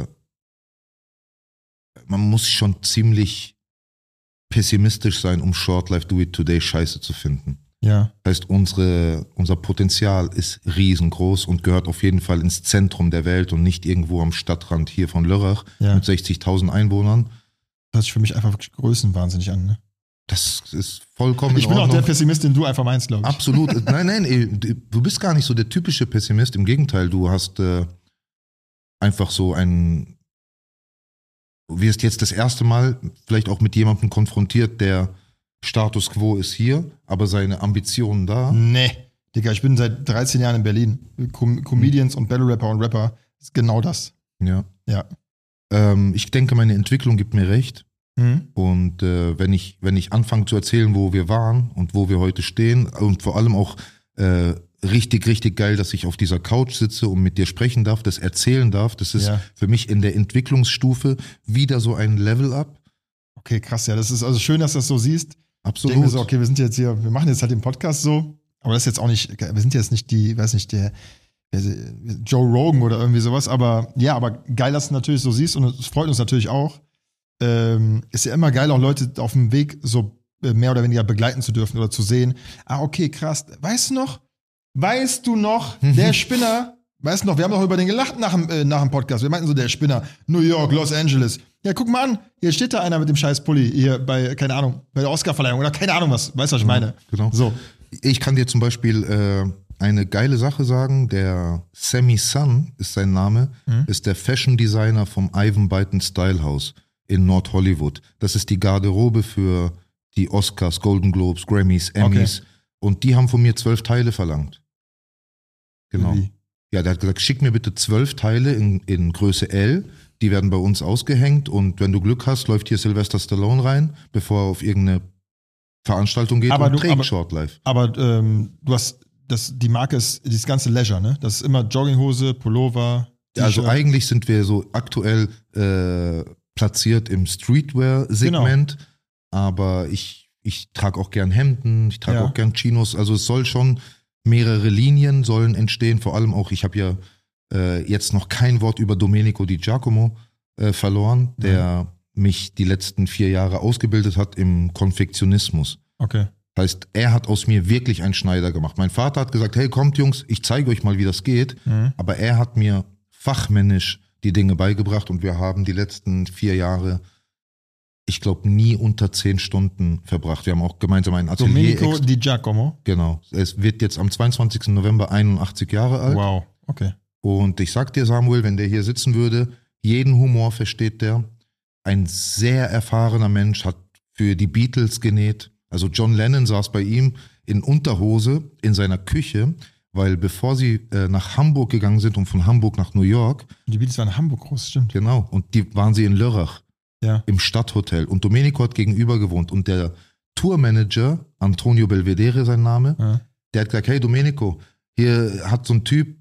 man muss schon ziemlich pessimistisch sein, um Shortlife Do It Today scheiße zu finden. Ja. Das heißt, unser Potenzial ist riesengroß und gehört auf jeden Fall ins Zentrum der Welt und nicht irgendwo am Stadtrand hier von Lörrach mit 60.000 Einwohnern. Das hört sich für mich einfach wirklich größenwahnsinnig an, ne? Das ist vollkommen Ich bin auch der Pessimist, den du einfach meinst, glaube ich. Absolut. Nein, du bist gar nicht so der typische Pessimist. Im Gegenteil, du hast einfach so wirst jetzt das erste Mal vielleicht auch mit jemandem konfrontiert, der Status Quo ist hier, aber seine Ambitionen da. Nee, Digga, ich bin seit 13 Jahren in Berlin. Comedians und Battle Rapper und Rapper, ist genau das. Ja. Ich denke, meine Entwicklung gibt mir recht. Und wenn ich anfange zu erzählen, wo wir waren und wo wir heute stehen und vor allem auch richtig, richtig geil, dass ich auf dieser Couch sitze und mit dir sprechen darf, das erzählen darf, das ist für mich in der Entwicklungsstufe wieder so ein Level-Up. Okay, krass, ja, das ist also schön, dass du das so siehst. Absolut. Ich denke mir so, okay, wir machen jetzt halt den Podcast so, aber das ist jetzt auch nicht, wir sind jetzt nicht der Joe Rogan oder irgendwie sowas, aber ja, aber geil, dass du natürlich so siehst und es freut uns natürlich auch. Ist ja immer geil, auch Leute auf dem Weg so mehr oder weniger begleiten zu dürfen oder zu sehen. Ah, okay, krass. Weißt du noch, der Spinner, weißt du noch, wir haben doch über den gelacht nach dem Podcast. Wir meinten so, der Spinner, New York, Los Angeles. Ja, guck mal an, hier steht da einer mit dem scheiß Pulli, hier bei, keine Ahnung, bei der Oscarverleihung oder keine Ahnung was. Weißt du, was ich meine? Genau. So. Ich kann dir zum Beispiel eine geile Sache sagen. Der Sammy Sun ist sein Name, ist der Fashion Designer vom Ivan Byton Style House in Nord Hollywood. Das ist die Garderobe für die Oscars, Golden Globes, Grammys, Emmys. Okay. Und die haben von mir 12 Teile verlangt. Genau. Wie? Ja, der hat gesagt, schick mir bitte 12 Teile in Größe L. Die werden bei uns ausgehängt und wenn du Glück hast, läuft hier Sylvester Stallone rein, bevor er auf irgendeine Veranstaltung geht und trägt Shortlife. Aber du hast die Marke ist dieses ganze Leisure, ne? Das ist immer Jogginghose, Pullover, Also T-Shirt. eigentlich sind wir so aktuell platziert im Streetwear-Segment, aber ich trage auch gern Hemden, ich trage auch gern Chinos, also es soll schon mehrere Linien sollen entstehen, vor allem auch, ich habe ja jetzt noch kein Wort über Domenico Di Giacomo verloren, der mich die letzten 4 Jahre ausgebildet hat im Konfektionismus. Okay. Das heißt, er hat aus mir wirklich einen Schneider gemacht. Mein Vater hat gesagt, hey, kommt Jungs, ich zeige euch mal, wie das geht. Aber er hat mir fachmännisch die Dinge beigebracht und wir haben die letzten 4 Jahre, ich glaube, nie unter 10 Stunden verbracht. Wir haben auch gemeinsam ein Atelier. Domenico Di Giacomo? Genau. Es wird jetzt am 22. November 81 Jahre alt. Wow, okay. Und ich sag dir, Samuel, wenn der hier sitzen würde, jeden Humor versteht der. Ein sehr erfahrener Mensch, hat für die Beatles genäht. Also John Lennon saß bei ihm in Unterhose in seiner Küche, weil bevor sie nach Hamburg gegangen sind und von Hamburg nach New York. Die Beatles waren in Hamburg groß, stimmt. Genau, und die waren sie in Lörrach im Stadthotel. Und Domenico hat gegenüber gewohnt. Und der Tourmanager, Antonio Belvedere sein Name, der hat gesagt, hey Domenico, hier hat so ein Typ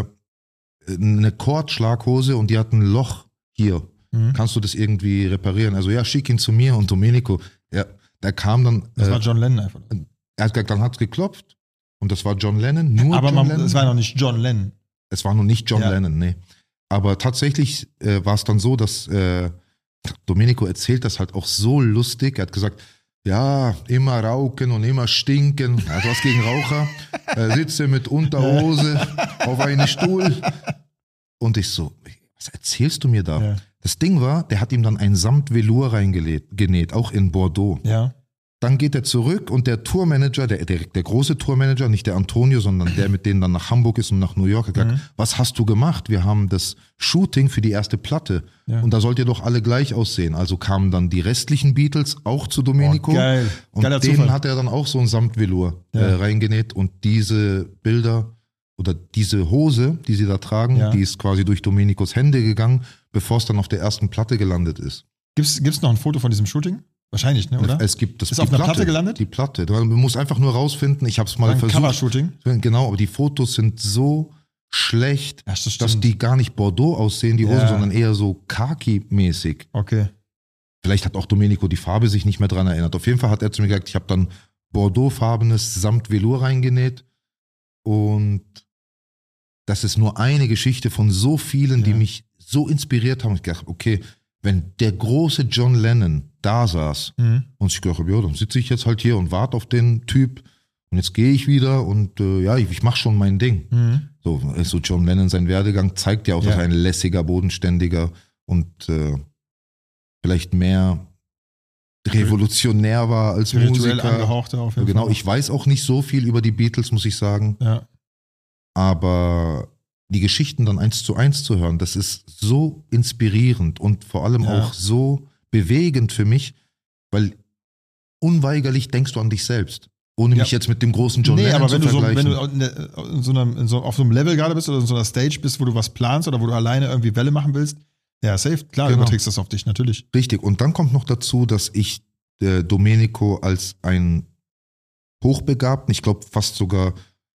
eine Kordschlaghose und die hat ein Loch hier. Kannst du das irgendwie reparieren? Also ja, schick ihn zu mir. Und Domenico, der kam dann. Das war John Lennon einfach. Er hat gesagt, dann hat's geklopft. Und das war John Lennon. Nur aber John Lennon. Es war noch nicht John Lennon. Es war noch nicht John Lennon, nee. Aber tatsächlich war es dann so, dass Domenico erzählt das halt auch so lustig. Er hat gesagt, ja, immer rauchen und immer stinken. Er hat was gegen Raucher. Sitze mit Unterhose auf einem Stuhl. Und ich so, was erzählst du mir da? Ja. Das Ding war, der hat ihm dann ein Samtvelour reingenäht, auch in Bordeaux. Ja. Dann geht er zurück und der Tourmanager, der große Tourmanager, nicht der Antonio, sondern der, mit denen dann nach Hamburg ist und nach New York, hat gesagt, was hast du gemacht? Wir haben das Shooting für die erste Platte und da sollt ihr doch alle gleich aussehen. Also kamen dann die restlichen Beatles auch zu Domenico geil. Und Geiler denen Zufall. hat er dann auch so ein Samtvelour reingenäht und diese Bilder oder diese Hose, die sie da tragen, die ist quasi durch Domenicos Hände gegangen, bevor es dann auf der ersten Platte gelandet ist. Gibt's noch ein Foto von diesem Shooting? Wahrscheinlich, ne, oder? Es gibt das. Ist auf einer Platte gelandet? Die Platte. Man muss einfach nur rausfinden. Ich habe es mal Ein versucht. Cover-Shooting? Genau, aber die Fotos sind so schlecht, das dass die gar nicht Bordeaux aussehen, die Hosen, Ja. sondern eher so Khaki-mäßig. Okay. Vielleicht hat auch Domenico die Farbe sich nicht mehr dran erinnert. Auf jeden Fall hat er zu mir gesagt, ich habe dann Bordeaux-farbenes Samt-Velour reingenäht und das ist nur eine Geschichte von so vielen, die mich so inspiriert haben. Ich dachte, okay, wenn der große John Lennon da saß und ich dachte, ja, dann sitze ich jetzt halt hier und warte auf den Typ und jetzt gehe ich wieder und ich mache schon mein Ding. So John Lennon, sein Werdegang zeigt ja auch, dass er ein lässiger, bodenständiger und vielleicht mehr revolutionär war als Spirituell Musiker. angehauchter auf jeden Genau, Fall. ich weiß auch nicht so viel über die Beatles, muss ich sagen. Ja. Aber die Geschichten dann 1:1 zu hören, das ist so inspirierend und vor allem auch so bewegend für mich, weil unweigerlich denkst du an dich selbst. Ohne mich jetzt mit dem großen John Lennon aber zu vergleichen. wenn du auf so einem Level gerade bist oder in so einer Stage bist, wo du was planst oder wo du alleine irgendwie Welle machen willst, safe, klar, überträgst das auf dich, natürlich. Richtig, und dann kommt noch dazu, dass ich Domenico als einen Hochbegabten, ich glaube fast sogar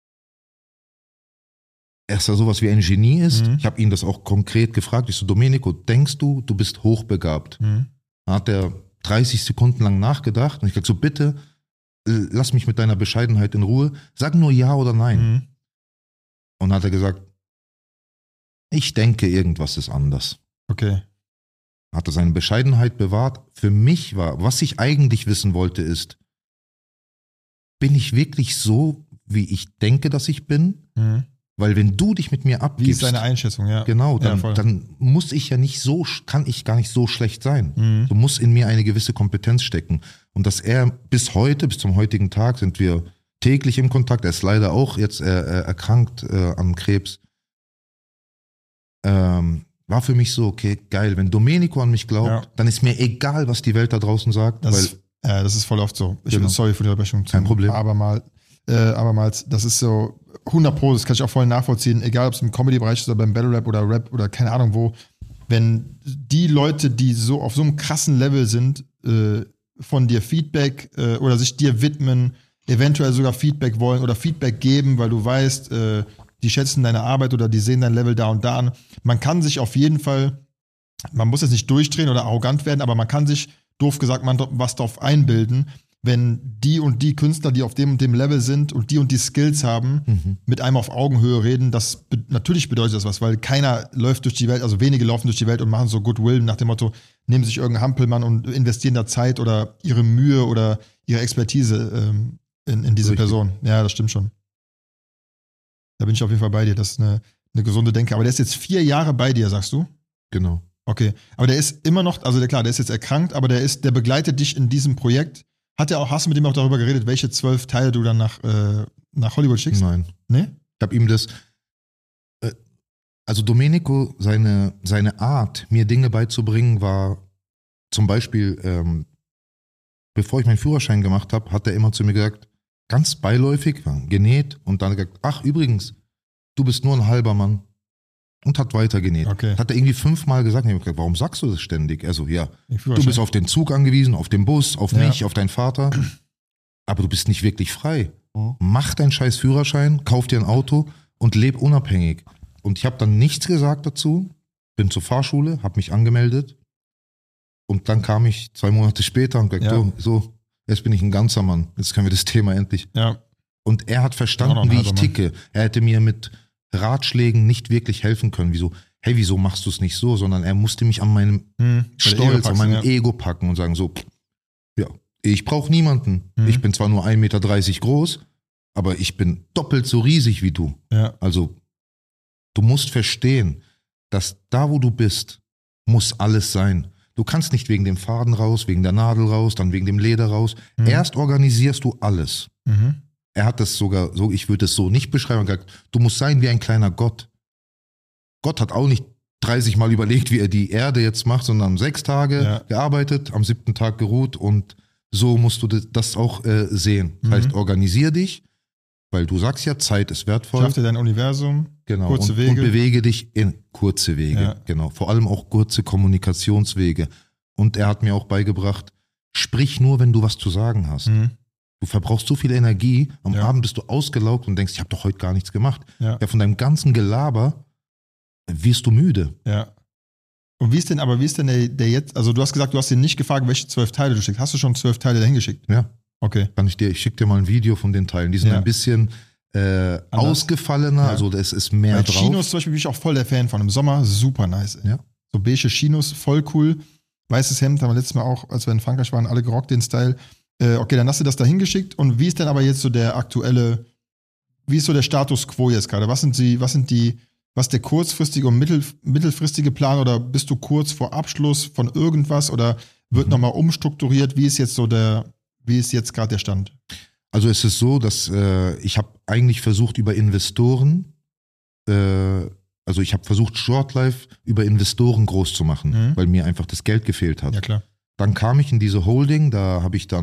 er ja sowas wie ein Genie ist. Ich habe ihn das auch konkret gefragt. Ich so, Domenico, denkst du, du bist hochbegabt? Dann hat er 30 Sekunden lang nachgedacht und ich gesagt, so bitte, lass mich mit deiner Bescheidenheit in Ruhe. Sag nur ja oder nein. Und dann hat er gesagt, ich denke, irgendwas ist anders. Okay. Hat er seine Bescheidenheit bewahrt. Für mich war, was ich eigentlich wissen wollte, ist, bin ich wirklich so, wie ich denke, dass ich bin? Weil wenn du dich mit mir abgibst. Wie ist deine Einschätzung, ja. Genau, dann muss ich ja nicht so, kann ich gar nicht so schlecht sein. Du musst in mir eine gewisse Kompetenz stecken. Und dass er bis zum heutigen Tag sind wir täglich im Kontakt. Er ist leider auch jetzt erkrankt an Krebs. War für mich so, okay, geil. Wenn Domenico an mich glaubt, dann ist mir egal, was die Welt da draußen sagt. Das ist voll oft so. Ich bin sorry für die Unterbrechung. Kein Problem. Abermals, das ist so 100%, das kann ich auch voll nachvollziehen, egal ob es im Comedy-Bereich ist oder beim Battle-Rap oder Rap oder keine Ahnung wo, wenn die Leute, die so auf so einem krassen Level sind, von dir Feedback oder sich dir widmen, eventuell sogar Feedback wollen oder Feedback geben, weil du weißt, die schätzen deine Arbeit oder die sehen dein Level da und da an. Man kann sich auf jeden Fall, man muss jetzt nicht durchdrehen oder arrogant werden, aber man kann sich, doof gesagt, was darauf einbilden, wenn die und die Künstler, die auf dem und dem Level sind und die Skills haben, mit einem auf Augenhöhe reden, natürlich bedeutet das was, weil keiner läuft durch die Welt, also wenige laufen durch die Welt und machen so Goodwill nach dem Motto, nehmen sich irgendeinen Hampelmann und investieren da Zeit oder ihre Mühe oder ihre Expertise in diese Person. Ja, das stimmt schon. Da bin ich auf jeden Fall bei dir, das ist eine gesunde Denke. Aber der ist jetzt 4 Jahre bei dir, sagst du? Genau. Okay, aber der ist immer noch, also der ist jetzt erkrankt, aber der begleitet dich in diesem Projekt. Hast du mit ihm auch darüber geredet, welche 12 Teile du dann nach Hollywood schickst? Nein. Nee? Ich habe ihm das, also Domenico, seine Art, mir Dinge beizubringen, war zum Beispiel, bevor ich meinen Führerschein gemacht habe, hat er immer zu mir gesagt, ganz beiläufig, genäht und dann gesagt, ach übrigens, du bist nur ein halber Mann. Und hat weiter genäht. Okay. Hat er irgendwie 5-mal gesagt. Ich habe gesagt, warum sagst du das ständig? Also ja, du bist auf den Zug angewiesen, auf den Bus, auf mich, auf deinen Vater. Aber du bist nicht wirklich frei. Mach deinen scheiß Führerschein, kauf dir ein Auto und leb unabhängig. Und ich habe dann nichts gesagt dazu, bin zur Fahrschule, habe mich angemeldet und dann kam ich 2 Monate später und gesagt, so, jetzt bin ich ein ganzer Mann. Jetzt können wir das Thema endlich. Ja. Und er hat verstanden, wie ich ticke. Er hätte mir mit Ratschlägen nicht wirklich helfen können. Wieso machst du es nicht so? Sondern er musste mich an meinem Stolz, an meinem Ego packen und sagen so, ja, ich brauche niemanden. Ich bin zwar nur 1,30 Meter groß, aber ich bin doppelt so riesig wie du. Ja. Also du musst verstehen, dass da, wo du bist, muss alles sein. Du kannst nicht wegen dem Faden raus, wegen der Nadel raus, dann wegen dem Leder raus. Erst organisierst du alles. Er hat das sogar so, ich würde es so nicht beschreiben, gesagt, du musst sein wie ein kleiner Gott. Gott hat auch nicht 30 Mal überlegt, wie er die Erde jetzt macht, sondern 6 Tage gearbeitet, am 7. Tag geruht und so musst du das auch sehen. Das heißt, organisier dich, weil du sagst ja, Zeit ist wertvoll. Schaff dir dein Universum, genau, kurze Wege. Und bewege dich in kurze Wege, genau. Vor allem auch kurze Kommunikationswege. Und er hat mir auch beigebracht, sprich nur, wenn du was zu sagen hast. Du verbrauchst so viel Energie, am Abend bist du ausgelaugt und denkst, ich habe doch heute gar nichts gemacht. Ja, von deinem ganzen Gelaber wirst du müde. Ja. Und wie ist denn der jetzt, also du hast gesagt, du hast ihn nicht gefragt, welche 12 Teile du schickst. Hast du schon 12 Teile dahin geschickt? Ja. Okay. Ich schicke dir mal ein Video von den Teilen. Die sind ein bisschen ausgefallener, also es ist mehr drauf. Chinos zum Beispiel bin ich auch voll der Fan von. Im Sommer super nice. Ey. Ja. So beige Chinos, voll cool. Weißes Hemd, haben wir letztes Mal auch, als wir in Frankreich waren, alle gerockt, den Style. Okay, dann hast du das da hingeschickt. Und wie ist denn aber jetzt so der Status quo jetzt gerade? Was ist der kurzfristige und mittelfristige Plan oder bist du kurz vor Abschluss von irgendwas oder wird nochmal umstrukturiert? Wie ist jetzt gerade der Stand? Also es ist so, dass ich habe eigentlich versucht über Investoren, ich habe versucht Shortlife über Investoren groß zu machen, weil mir einfach das Geld gefehlt hat. Ja, klar. Dann kam ich in diese Holding, da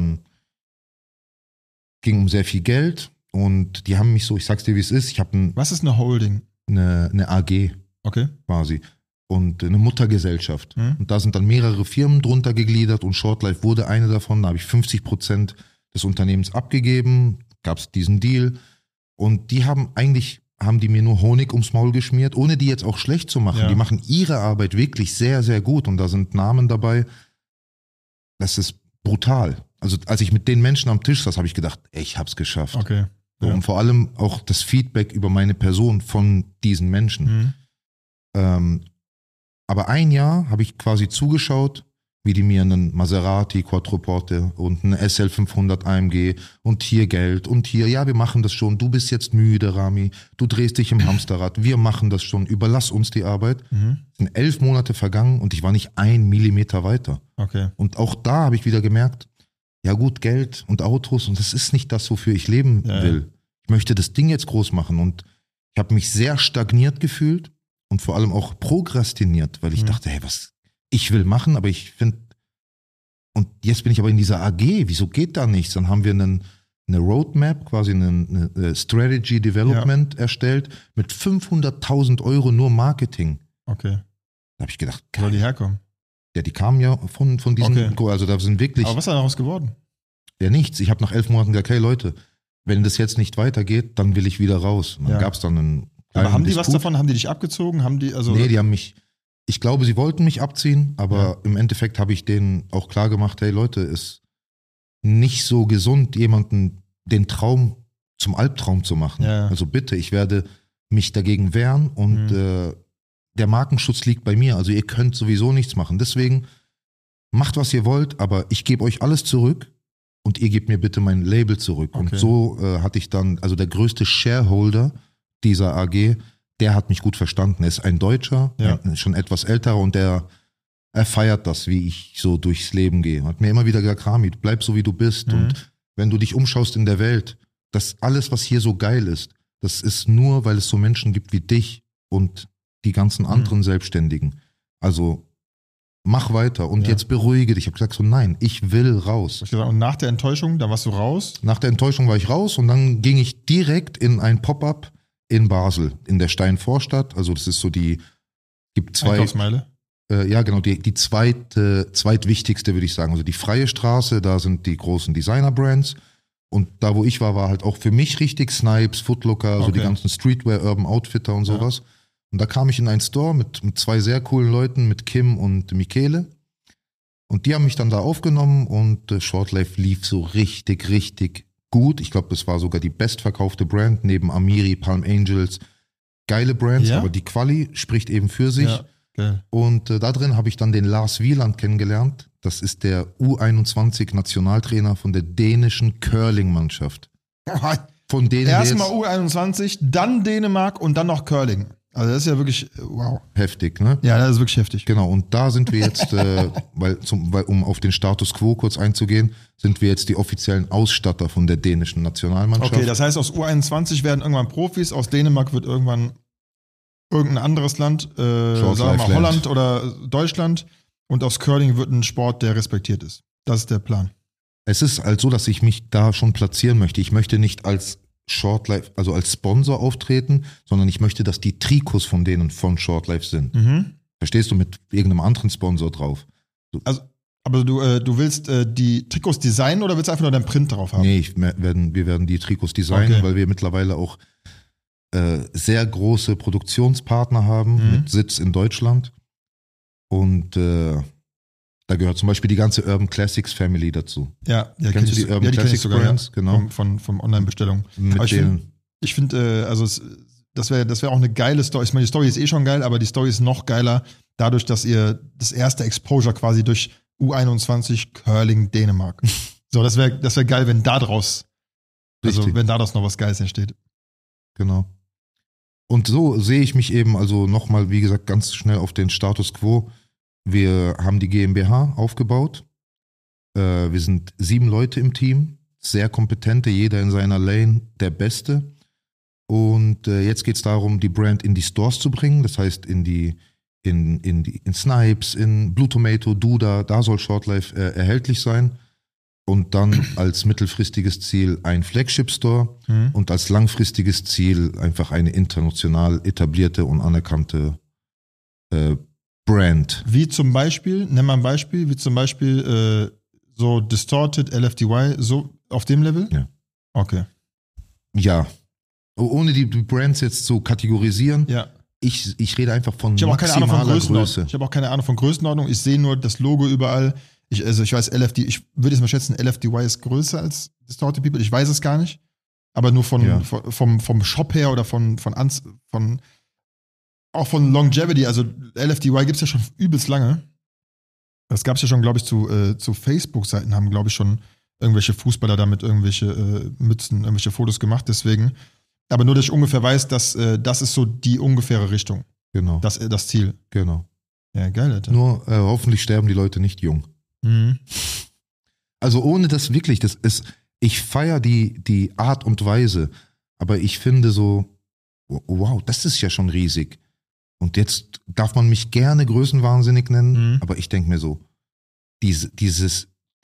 ging um sehr viel Geld und die haben mich so, ich sag's dir wie es ist, Was ist eine Holding? Eine AG, okay, quasi, und eine Muttergesellschaft. Und da sind dann mehrere Firmen drunter gegliedert und Shortlife wurde eine davon, da habe ich 50% des Unternehmens abgegeben, gab es diesen Deal und die haben die mir nur Honig ums Maul geschmiert, ohne die jetzt auch schlecht zu machen. Ja. Die machen ihre Arbeit wirklich sehr, sehr gut und da sind Namen dabei. Das ist brutal. Also als ich mit den Menschen am Tisch saß, habe ich gedacht, ich habe es geschafft. Okay. Ja. Und vor allem auch das Feedback über meine Person von diesen Menschen. Aber 1 Jahr habe ich quasi zugeschaut, wie die mir einen Maserati Quattroporte und einen SL500 AMG und hier Geld und hier, ja, wir machen das schon, du bist jetzt müde, Rami, du drehst dich im Hamsterrad, wir machen das schon, überlass uns die Arbeit. Es sind 11 Monate vergangen und ich war nicht 1 Millimeter weiter. Okay. Und auch da habe ich wieder gemerkt, ja gut, Geld und Autos und das ist nicht das, wofür ich leben will. Ich möchte das Ding jetzt groß machen und ich habe mich sehr stagniert gefühlt und vor allem auch prokrastiniert, weil ich dachte, hey, was ich will machen, aber ich finde, und jetzt bin ich aber in dieser AG, wieso geht da nichts? Dann haben wir eine Roadmap, quasi eine Strategy Development erstellt mit 500.000 € nur Marketing. Okay. Da habe ich gedacht, wo soll die herkommen? Ja, die kamen ja von diesen, also da sind wirklich. Aber was ist daraus geworden? Ja, nichts. Ich habe nach 11 Monaten gesagt, hey Leute, wenn das jetzt nicht weitergeht, dann will ich wieder raus. Und dann gab es dann einen kleinen Aber haben die Disput. was davon? Haben die dich abgezogen? Nee, die haben mich, ich glaube, sie wollten mich abziehen, aber im Endeffekt habe ich denen auch klar gemacht, hey Leute, ist nicht so gesund, jemanden den Traum zum Albtraum zu machen. Ja. Also bitte, ich werde mich dagegen wehren und der Markenschutz liegt bei mir. Also ihr könnt sowieso nichts machen. Deswegen macht, was ihr wollt, aber ich gebe euch alles zurück und ihr gebt mir bitte mein Label zurück. Okay. Und so hatte ich dann, also der größte Shareholder dieser AG, der hat mich gut verstanden. Er ist ein Deutscher, schon etwas älterer und er feiert das, wie ich so durchs Leben gehe. Hat mir immer wieder gesagt, Rami, bleib so wie du bist. Und wenn du dich umschaust in der Welt, das alles, was hier so geil ist, das ist nur, weil es so Menschen gibt wie dich und die ganzen anderen Selbstständigen. Also mach weiter und jetzt beruhige dich. Ich habe gesagt so, nein, ich will raus. Und nach der Enttäuschung, da warst du raus? Nach der Enttäuschung war ich raus und dann ging ich direkt in ein Pop-up in Basel, in der Steinvorstadt. Also das ist so gibt zwei. Einkaufsmeile? Ja, genau, die zweitwichtigste, würde ich sagen. Also die Freie Straße, da sind die großen Designer-Brands. Und da, wo ich war, war halt auch für mich richtig Snipes, Footlooker, so die ganzen Streetwear, Urban Outfitter und sowas. Und da kam ich in einen Store mit zwei sehr coolen Leuten, mit Kim und Michele. Und die haben mich dann da aufgenommen und Shortlife lief so richtig, richtig gut. Ich glaube, das war sogar die bestverkaufte Brand neben Amiri, Palm Angels. Geile Brands, aber die Quali spricht eben für sich. Ja. Okay. Und da drin habe ich dann den Lars Wieland kennengelernt. Das ist der U21-Nationaltrainer von der dänischen Curling-Mannschaft. Von denen erstmal U21, dann Dänemark und dann noch Curling. Also das ist ja wirklich, wow. Heftig, ne? Ja, das ist wirklich heftig. Genau, und da sind wir jetzt, um auf den Status Quo kurz einzugehen, sind wir jetzt die offiziellen Ausstatter von der dänischen Nationalmannschaft. Okay, das heißt, aus U21 werden irgendwann Profis, aus Dänemark wird irgendwann irgendein anderes Land, sagen wir mal Holland oder Deutschland, und aus Curling wird ein Sport, der respektiert ist. Das ist der Plan. Es ist halt so, dass ich mich da schon platzieren möchte. Ich möchte nicht als Shortlife, also als Sponsor auftreten, sondern ich möchte, dass die Trikots von denen von Shortlife sind. Verstehst du, mit irgendeinem anderen Sponsor drauf. Also, aber du willst die Trikots designen oder willst du einfach nur deinen Print drauf haben? Nee, wir werden die Trikots designen, weil wir mittlerweile auch sehr große Produktionspartner haben mit Sitz in Deutschland. Und da gehört zum Beispiel die ganze Urban Classics Family dazu. Ja, kennst du die Urban Classics sogar, Brands? Ja. Genau. Vom Online-Bestellung. Ich finde, das wäre auch eine geile Story. Ich meine, die Story ist eh schon geil, aber die Story ist noch geiler, dadurch, dass ihr das erste Exposure quasi durch U21 Curling Dänemark. So, das wär geil, wenn daraus noch was Geiles entsteht. Genau. Und so sehe ich mich eben, also nochmal, wie gesagt, ganz schnell auf den Status Quo. Wir haben die GmbH aufgebaut. Wir sind 7 Leute im Team, sehr kompetente, jeder in seiner Lane, der Beste. Und jetzt geht es darum, die Brand in die Stores zu bringen. Das heißt, in Snipes, in Blue Tomato, Duda, da soll Shortlife erhältlich sein. Und dann als mittelfristiges Ziel ein Flagship-Store und als langfristiges Ziel einfach eine international etablierte und anerkannte Brand. Wie zum Beispiel, nenn mal ein Beispiel, so Distorted, LFDY, so auf dem Level? Ja. Okay. Ja. Ohne die Brands jetzt zu kategorisieren, ich rede einfach von maximaler Größe. Ich habe auch keine Ahnung von Größenordnung. Ich sehe nur das Logo überall. Ich weiß, ich würde jetzt mal schätzen, LFDY ist größer als Distorted People. Ich weiß es gar nicht. Aber nur vom Shop her oder auch von Longevity. Also LFDY gibt es ja schon übelst lange. Das gab es ja schon, glaube ich, zu Facebook-Seiten haben, glaube ich, schon irgendwelche Fußballer damit irgendwelche Mützen, irgendwelche Fotos gemacht. Deswegen. Aber nur, dass ich ungefähr weiß, dass das ist so die ungefähre Richtung. Genau. Das Ziel. Genau. Ja, geil, Alter. Nur hoffentlich sterben die Leute nicht jung. Also ohne das wirklich, ich feiere die Art und Weise, aber ich finde so, wow, das ist ja schon riesig. Und jetzt darf man mich gerne größenwahnsinnig nennen, aber ich denke mir so, dieser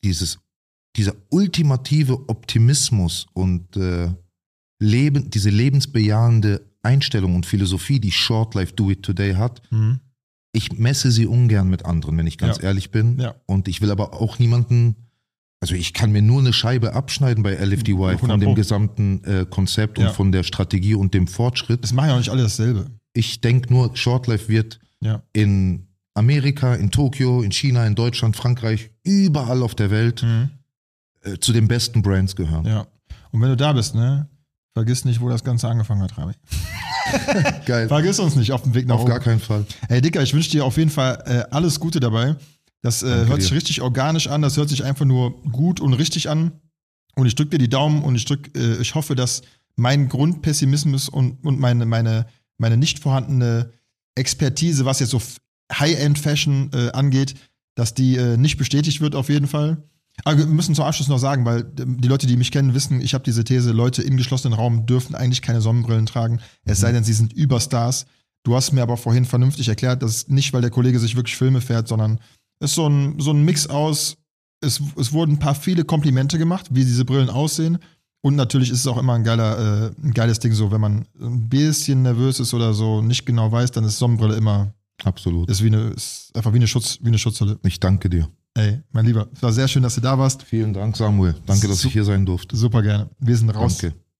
ultimative Optimismus und diese lebensbejahende Einstellung und Philosophie, die Shortlife Do It Today hat, ich messe sie ungern mit anderen, wenn ich ganz ehrlich bin. Ja. Und ich will aber auch niemanden Also ich kann mir nur eine Scheibe abschneiden bei LFDY von dem gesamten Konzept und von der Strategie und dem Fortschritt. Das machen ja auch nicht alle dasselbe. Ich denke nur, Shortlife wird in Amerika, in Tokio, in China, in Deutschland, Frankreich, überall auf der Welt zu den besten Brands gehören. Ja. Und wenn du da bist, ne, vergiss nicht, wo das Ganze angefangen hat, Rami. Geil. Vergiss uns nicht auf dem Weg nach oben. Auf gar keinen Fall. Hey Dicker, ich wünsche dir auf jeden Fall alles Gute dabei. Das hört sich richtig organisch an, das hört sich einfach nur gut und richtig an. Und ich drücke dir die Daumen und ich hoffe, dass mein Grundpessimismus und meine nicht vorhandene Expertise, was jetzt so High-End-Fashion angeht, dass die nicht bestätigt wird auf jeden Fall. Aber wir müssen zum Abschluss noch sagen, weil die Leute, die mich kennen, wissen, ich habe diese These, Leute im geschlossenen Raum dürfen eigentlich keine Sonnenbrillen tragen, es sei denn, sie sind Überstars. Du hast mir aber vorhin vernünftig erklärt, dass nicht, weil der Kollege sich wirklich Filme fährt, sondern es ist so ein Mix aus, es wurden viele Komplimente gemacht, wie diese Brillen aussehen. Und natürlich ist es auch immer ein geiles Ding so, wenn man ein bisschen nervös ist oder so, nicht genau weiß, dann ist Sonnenbrille immer. Absolut. Ist einfach wie eine Schutzhülle. Ich danke dir. Ey, mein Lieber, es war sehr schön, dass du da warst. Vielen Dank, Samuel. Danke, dass ich hier sein durfte. Super gerne. Wir sind raus. Danke.